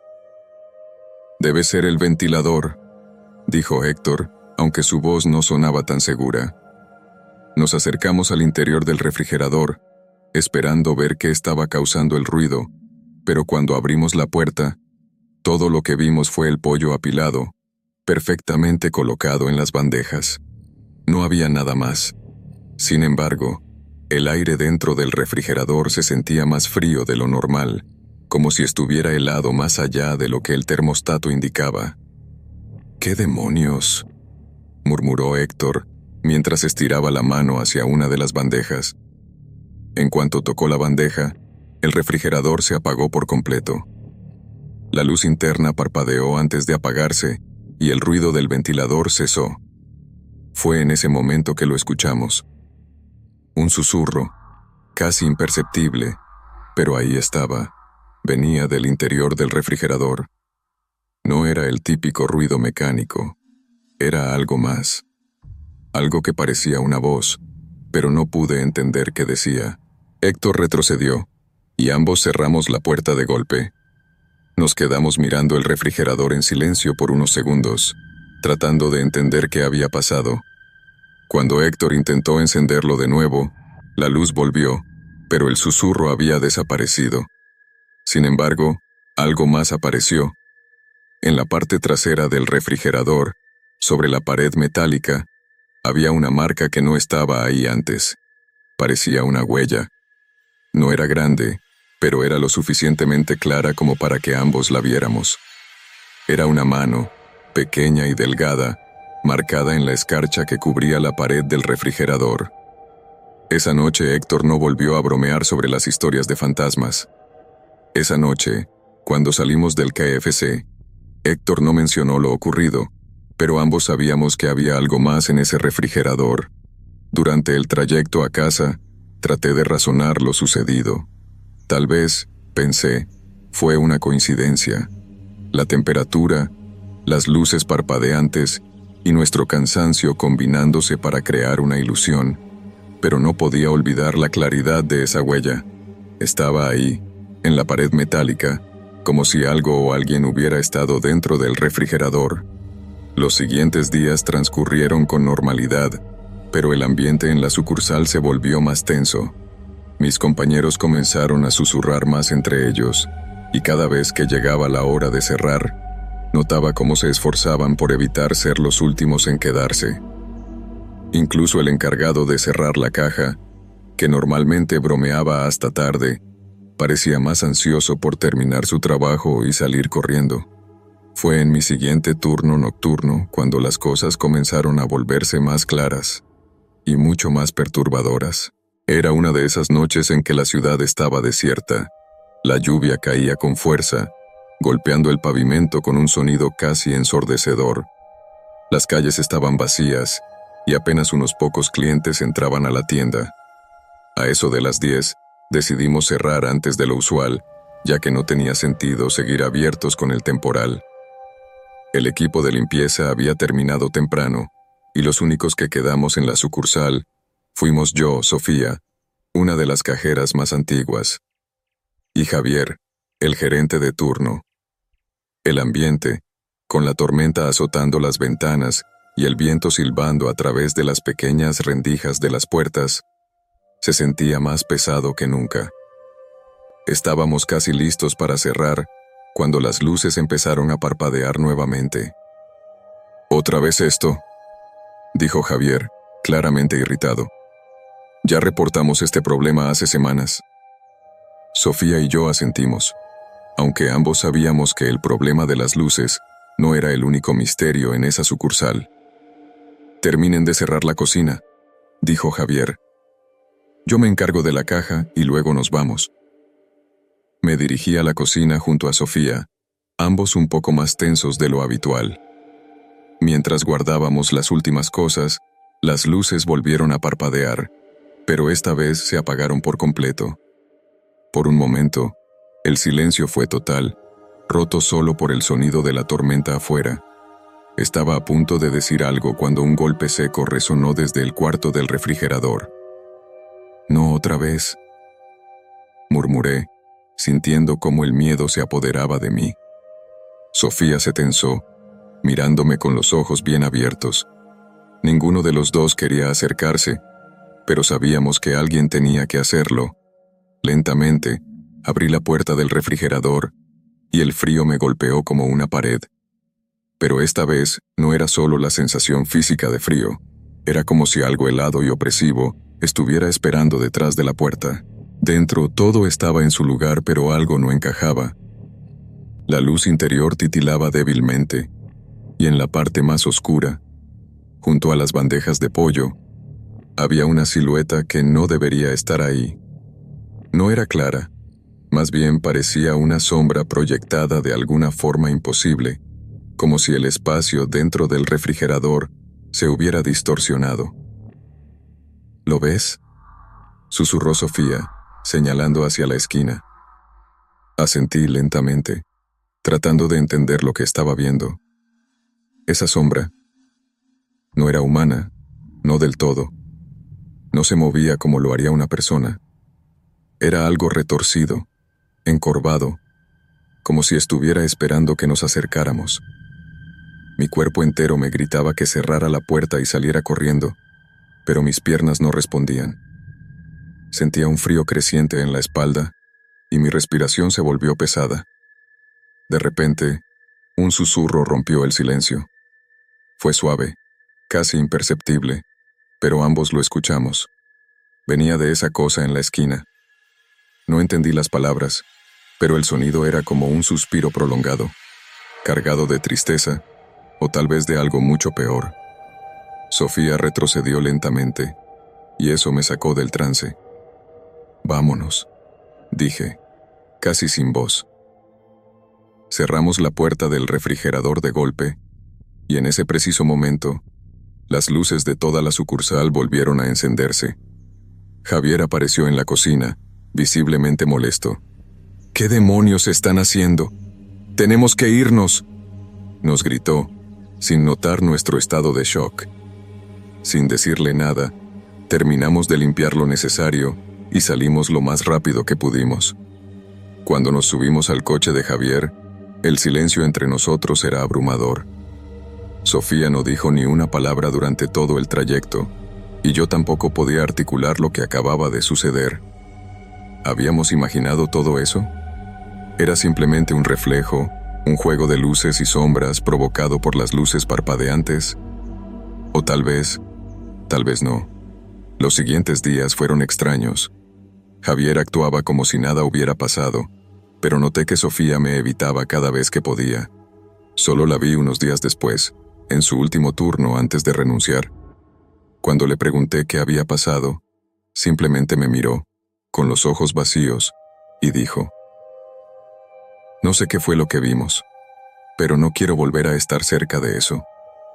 «Debe ser el ventilador», dijo Héctor, aunque su voz no sonaba tan segura. Nos acercamos al interior del refrigerador, esperando ver qué estaba causando el ruido, pero cuando abrimos la puerta, todo lo que vimos fue el pollo apilado, perfectamente colocado en las bandejas. No había nada más. Sin embargo, el aire dentro del refrigerador se sentía más frío de lo normal, como si estuviera helado más allá de lo que el termostato indicaba. «¿Qué demonios?», murmuró Héctor, mientras estiraba la mano hacia una de las bandejas. En cuanto tocó la bandeja, el refrigerador se apagó por completo. La luz interna parpadeó antes de apagarse y el ruido del ventilador cesó. Fue en ese momento que lo escuchamos. Un susurro, casi imperceptible, pero ahí estaba. Venía del interior del refrigerador. No era el típico ruido mecánico. Era algo más. Algo que parecía una voz, pero no pude entender qué decía. Héctor retrocedió, y ambos cerramos la puerta de golpe. Nos quedamos mirando el refrigerador en silencio por unos segundos, tratando de entender qué había pasado. Cuando Héctor intentó encenderlo de nuevo, la luz volvió, pero el susurro había desaparecido. Sin embargo, algo más apareció. En la parte trasera del refrigerador, sobre la pared metálica, había una marca que no estaba ahí antes. Parecía una huella. No era grande, pero era lo suficientemente clara como para que ambos la viéramos. Era una mano, pequeña y delgada, marcada en la escarcha que cubría la pared del refrigerador. Esa noche Héctor no volvió a bromear sobre las historias de fantasmas. Esa noche, cuando salimos del K F C, Héctor no mencionó lo ocurrido, pero ambos sabíamos que había algo más en ese refrigerador. Durante el trayecto a casa, traté de razonar lo sucedido. Tal vez, pensé, fue una coincidencia. La temperatura, las luces parpadeantes y nuestro cansancio combinándose para crear una ilusión, pero no podía olvidar la claridad de esa huella. Estaba ahí, en la pared metálica, como si algo o alguien hubiera estado dentro del refrigerador. Los siguientes días transcurrieron con normalidad, pero el ambiente en la sucursal se volvió más tenso. Mis compañeros comenzaron a susurrar más entre ellos, y cada vez que llegaba la hora de cerrar, notaba cómo se esforzaban por evitar ser los últimos en quedarse. Incluso el encargado de cerrar la caja, que normalmente bromeaba hasta tarde, parecía más ansioso por terminar su trabajo y salir corriendo. Fue en mi siguiente turno nocturno cuando las cosas comenzaron a volverse más claras y mucho más perturbadoras. Era una de esas noches en que la ciudad estaba desierta. La lluvia caía con fuerza, golpeando el pavimento con un sonido casi ensordecedor. Las calles estaban vacías y apenas unos pocos clientes entraban a la tienda. A eso de las diez, decidimos cerrar antes de lo usual, ya que no tenía sentido seguir abiertos con el temporal. El equipo de limpieza había terminado temprano, y los únicos que quedamos en la sucursal fuimos yo, Sofía, una de las cajeras más antiguas, y Javier, el gerente de turno. El ambiente, con la tormenta azotando las ventanas y el viento silbando a través de las pequeñas rendijas de las puertas, se sentía más pesado que nunca. Estábamos casi listos para cerrar cuando las luces empezaron a parpadear nuevamente. «¿Otra vez esto?», dijo Javier, claramente irritado. «Ya reportamos este problema hace semanas». Sofía y yo asentimos, aunque ambos sabíamos que el problema de las luces no era el único misterio en esa sucursal. «Terminen de cerrar la cocina», dijo Javier. «Yo me encargo de la caja y luego nos vamos». Me dirigí a la cocina junto a Sofía, ambos un poco más tensos de lo habitual. Mientras guardábamos las últimas cosas, las luces volvieron a parpadear, pero esta vez se apagaron por completo. Por un momento, el silencio fue total, roto solo por el sonido de la tormenta afuera. Estaba a punto de decir algo cuando un golpe seco resonó desde el cuarto del refrigerador. «No otra vez», murmuré, sintiendo cómo el miedo se apoderaba de mí. Sofía se tensó, mirándome con los ojos bien abiertos. Ninguno de los dos quería acercarse, pero sabíamos que alguien tenía que hacerlo. Lentamente, abrí la puerta del refrigerador y el frío me golpeó como una pared. Pero esta vez no era solo la sensación física de frío, era como si algo helado y opresivo estuviera esperando detrás de la puerta. Dentro todo estaba en su lugar, pero algo no encajaba. La luz interior titilaba débilmente, y en la parte más oscura, junto a las bandejas de pollo, había una silueta que no debería estar ahí. No era clara, más bien parecía una sombra proyectada de alguna forma imposible, como si el espacio dentro del refrigerador se hubiera distorsionado. «¿Lo ves?», susurró Sofía, señalando hacia la esquina. Asentí lentamente, tratando de entender lo que estaba viendo. Esa sombra no era humana, no del todo. No se movía como lo haría una persona. Era algo retorcido, encorvado, como si estuviera esperando que nos acercáramos. Mi cuerpo entero me gritaba que cerrara la puerta y saliera corriendo, pero mis piernas no respondían. Sentía un frío creciente en la espalda y mi respiración se volvió pesada. De repente, un susurro rompió el silencio. Fue suave, casi imperceptible, pero ambos lo escuchamos. Venía de esa cosa en la esquina. No entendí las palabras, pero el sonido era como un suspiro prolongado, cargado de tristeza, o tal vez de algo mucho peor. Sofía retrocedió lentamente, y eso me sacó del trance. «Vámonos», dije, casi sin voz. Cerramos la puerta del refrigerador de golpe, y en ese preciso momento, las luces de toda la sucursal volvieron a encenderse. Javier apareció en la cocina, visiblemente molesto. «¿Qué demonios están haciendo?», «Tenemos que irnos», nos gritó, sin notar nuestro estado de shock. Sin decirle nada, terminamos de limpiar lo necesario y salimos lo más rápido que pudimos. Cuando nos subimos al coche de Javier, el silencio entre nosotros era abrumador. Sofía no dijo ni una palabra durante todo el trayecto, y yo tampoco podía articular lo que acababa de suceder. ¿Habíamos imaginado todo eso? ¿Era simplemente un reflejo, un juego de luces y sombras provocado por las luces parpadeantes? O tal vez, tal vez no. Los siguientes días fueron extraños. Javier actuaba como si nada hubiera pasado, pero noté que Sofía me evitaba cada vez que podía. Solo la vi unos días después, en su último turno antes de renunciar. Cuando le pregunté qué había pasado, simplemente me miró, con los ojos vacíos, y dijo: «No sé qué fue lo que vimos, pero no quiero volver a estar cerca de eso».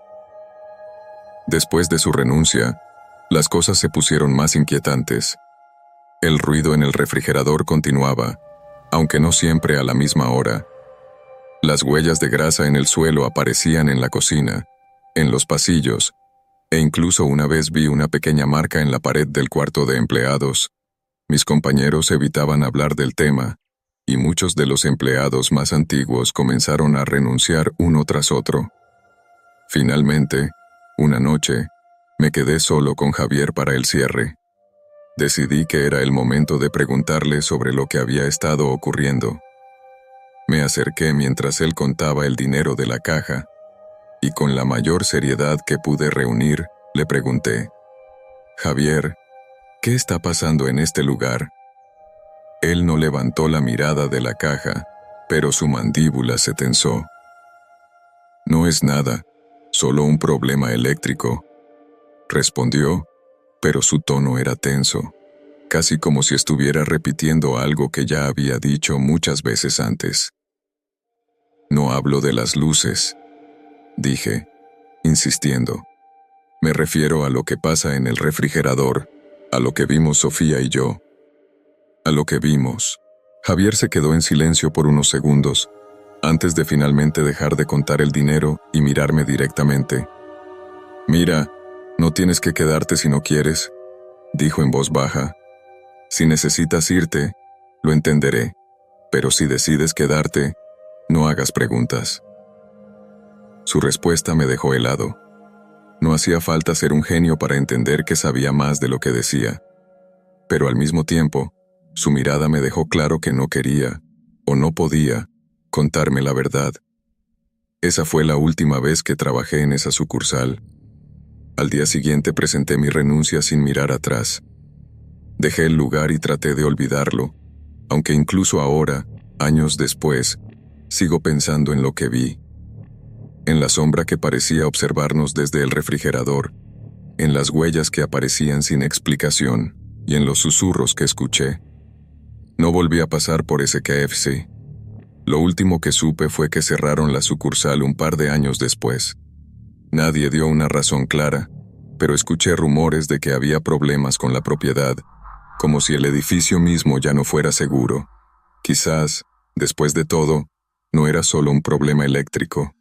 Después de su renuncia, las cosas se pusieron más inquietantes. El ruido en el refrigerador continuaba, aunque no siempre a la misma hora. Las huellas de grasa en el suelo aparecían en la cocina, en los pasillos, e incluso una vez vi una pequeña marca en la pared del cuarto de empleados. Mis compañeros evitaban hablar del tema, y muchos de los empleados más antiguos comenzaron a renunciar uno tras otro. Finalmente, una noche, me quedé solo con Javier para el cierre. Decidí que era el momento de preguntarle sobre lo que había estado ocurriendo. Me acerqué mientras él contaba el dinero de la caja, y con la mayor seriedad que pude reunir, le pregunté: «Javier, ¿qué está pasando en este lugar?» Él no levantó la mirada de la caja, pero su mandíbula se tensó. «No es nada, solo un problema eléctrico», respondió, pero su tono era tenso, casi como si estuviera repitiendo algo que ya había dicho muchas veces antes. «No hablo de las luces», dije, insistiendo. «Me refiero a lo que pasa en el refrigerador, a lo que vimos Sofía y yo». «A lo que vimos». Javier se quedó en silencio por unos segundos, antes de finalmente dejar de contar el dinero y mirarme directamente. «Mira, no tienes que quedarte si no quieres», dijo en voz baja. «Si necesitas irte, lo entenderé, pero si decides quedarte, no hagas preguntas». Su respuesta me dejó helado. No hacía falta ser un genio para entender que sabía más de lo que decía. Pero al mismo tiempo, su mirada me dejó claro que no quería, o no podía, contarme la verdad. Esa fue la última vez que trabajé en esa sucursal. Al día siguiente presenté mi renuncia sin mirar atrás. Dejé el lugar y traté de olvidarlo, aunque incluso ahora, años después, sigo pensando en lo que vi. En la sombra que parecía observarnos desde el refrigerador, en las huellas que aparecían sin explicación y en los susurros que escuché. No volví a pasar por ese K F C. Lo último que supe fue que cerraron la sucursal un par de años después. Nadie dio una razón clara, pero escuché rumores de que había problemas con la propiedad, como si el edificio mismo ya no fuera seguro. Quizás, después de todo, no era solo un problema eléctrico.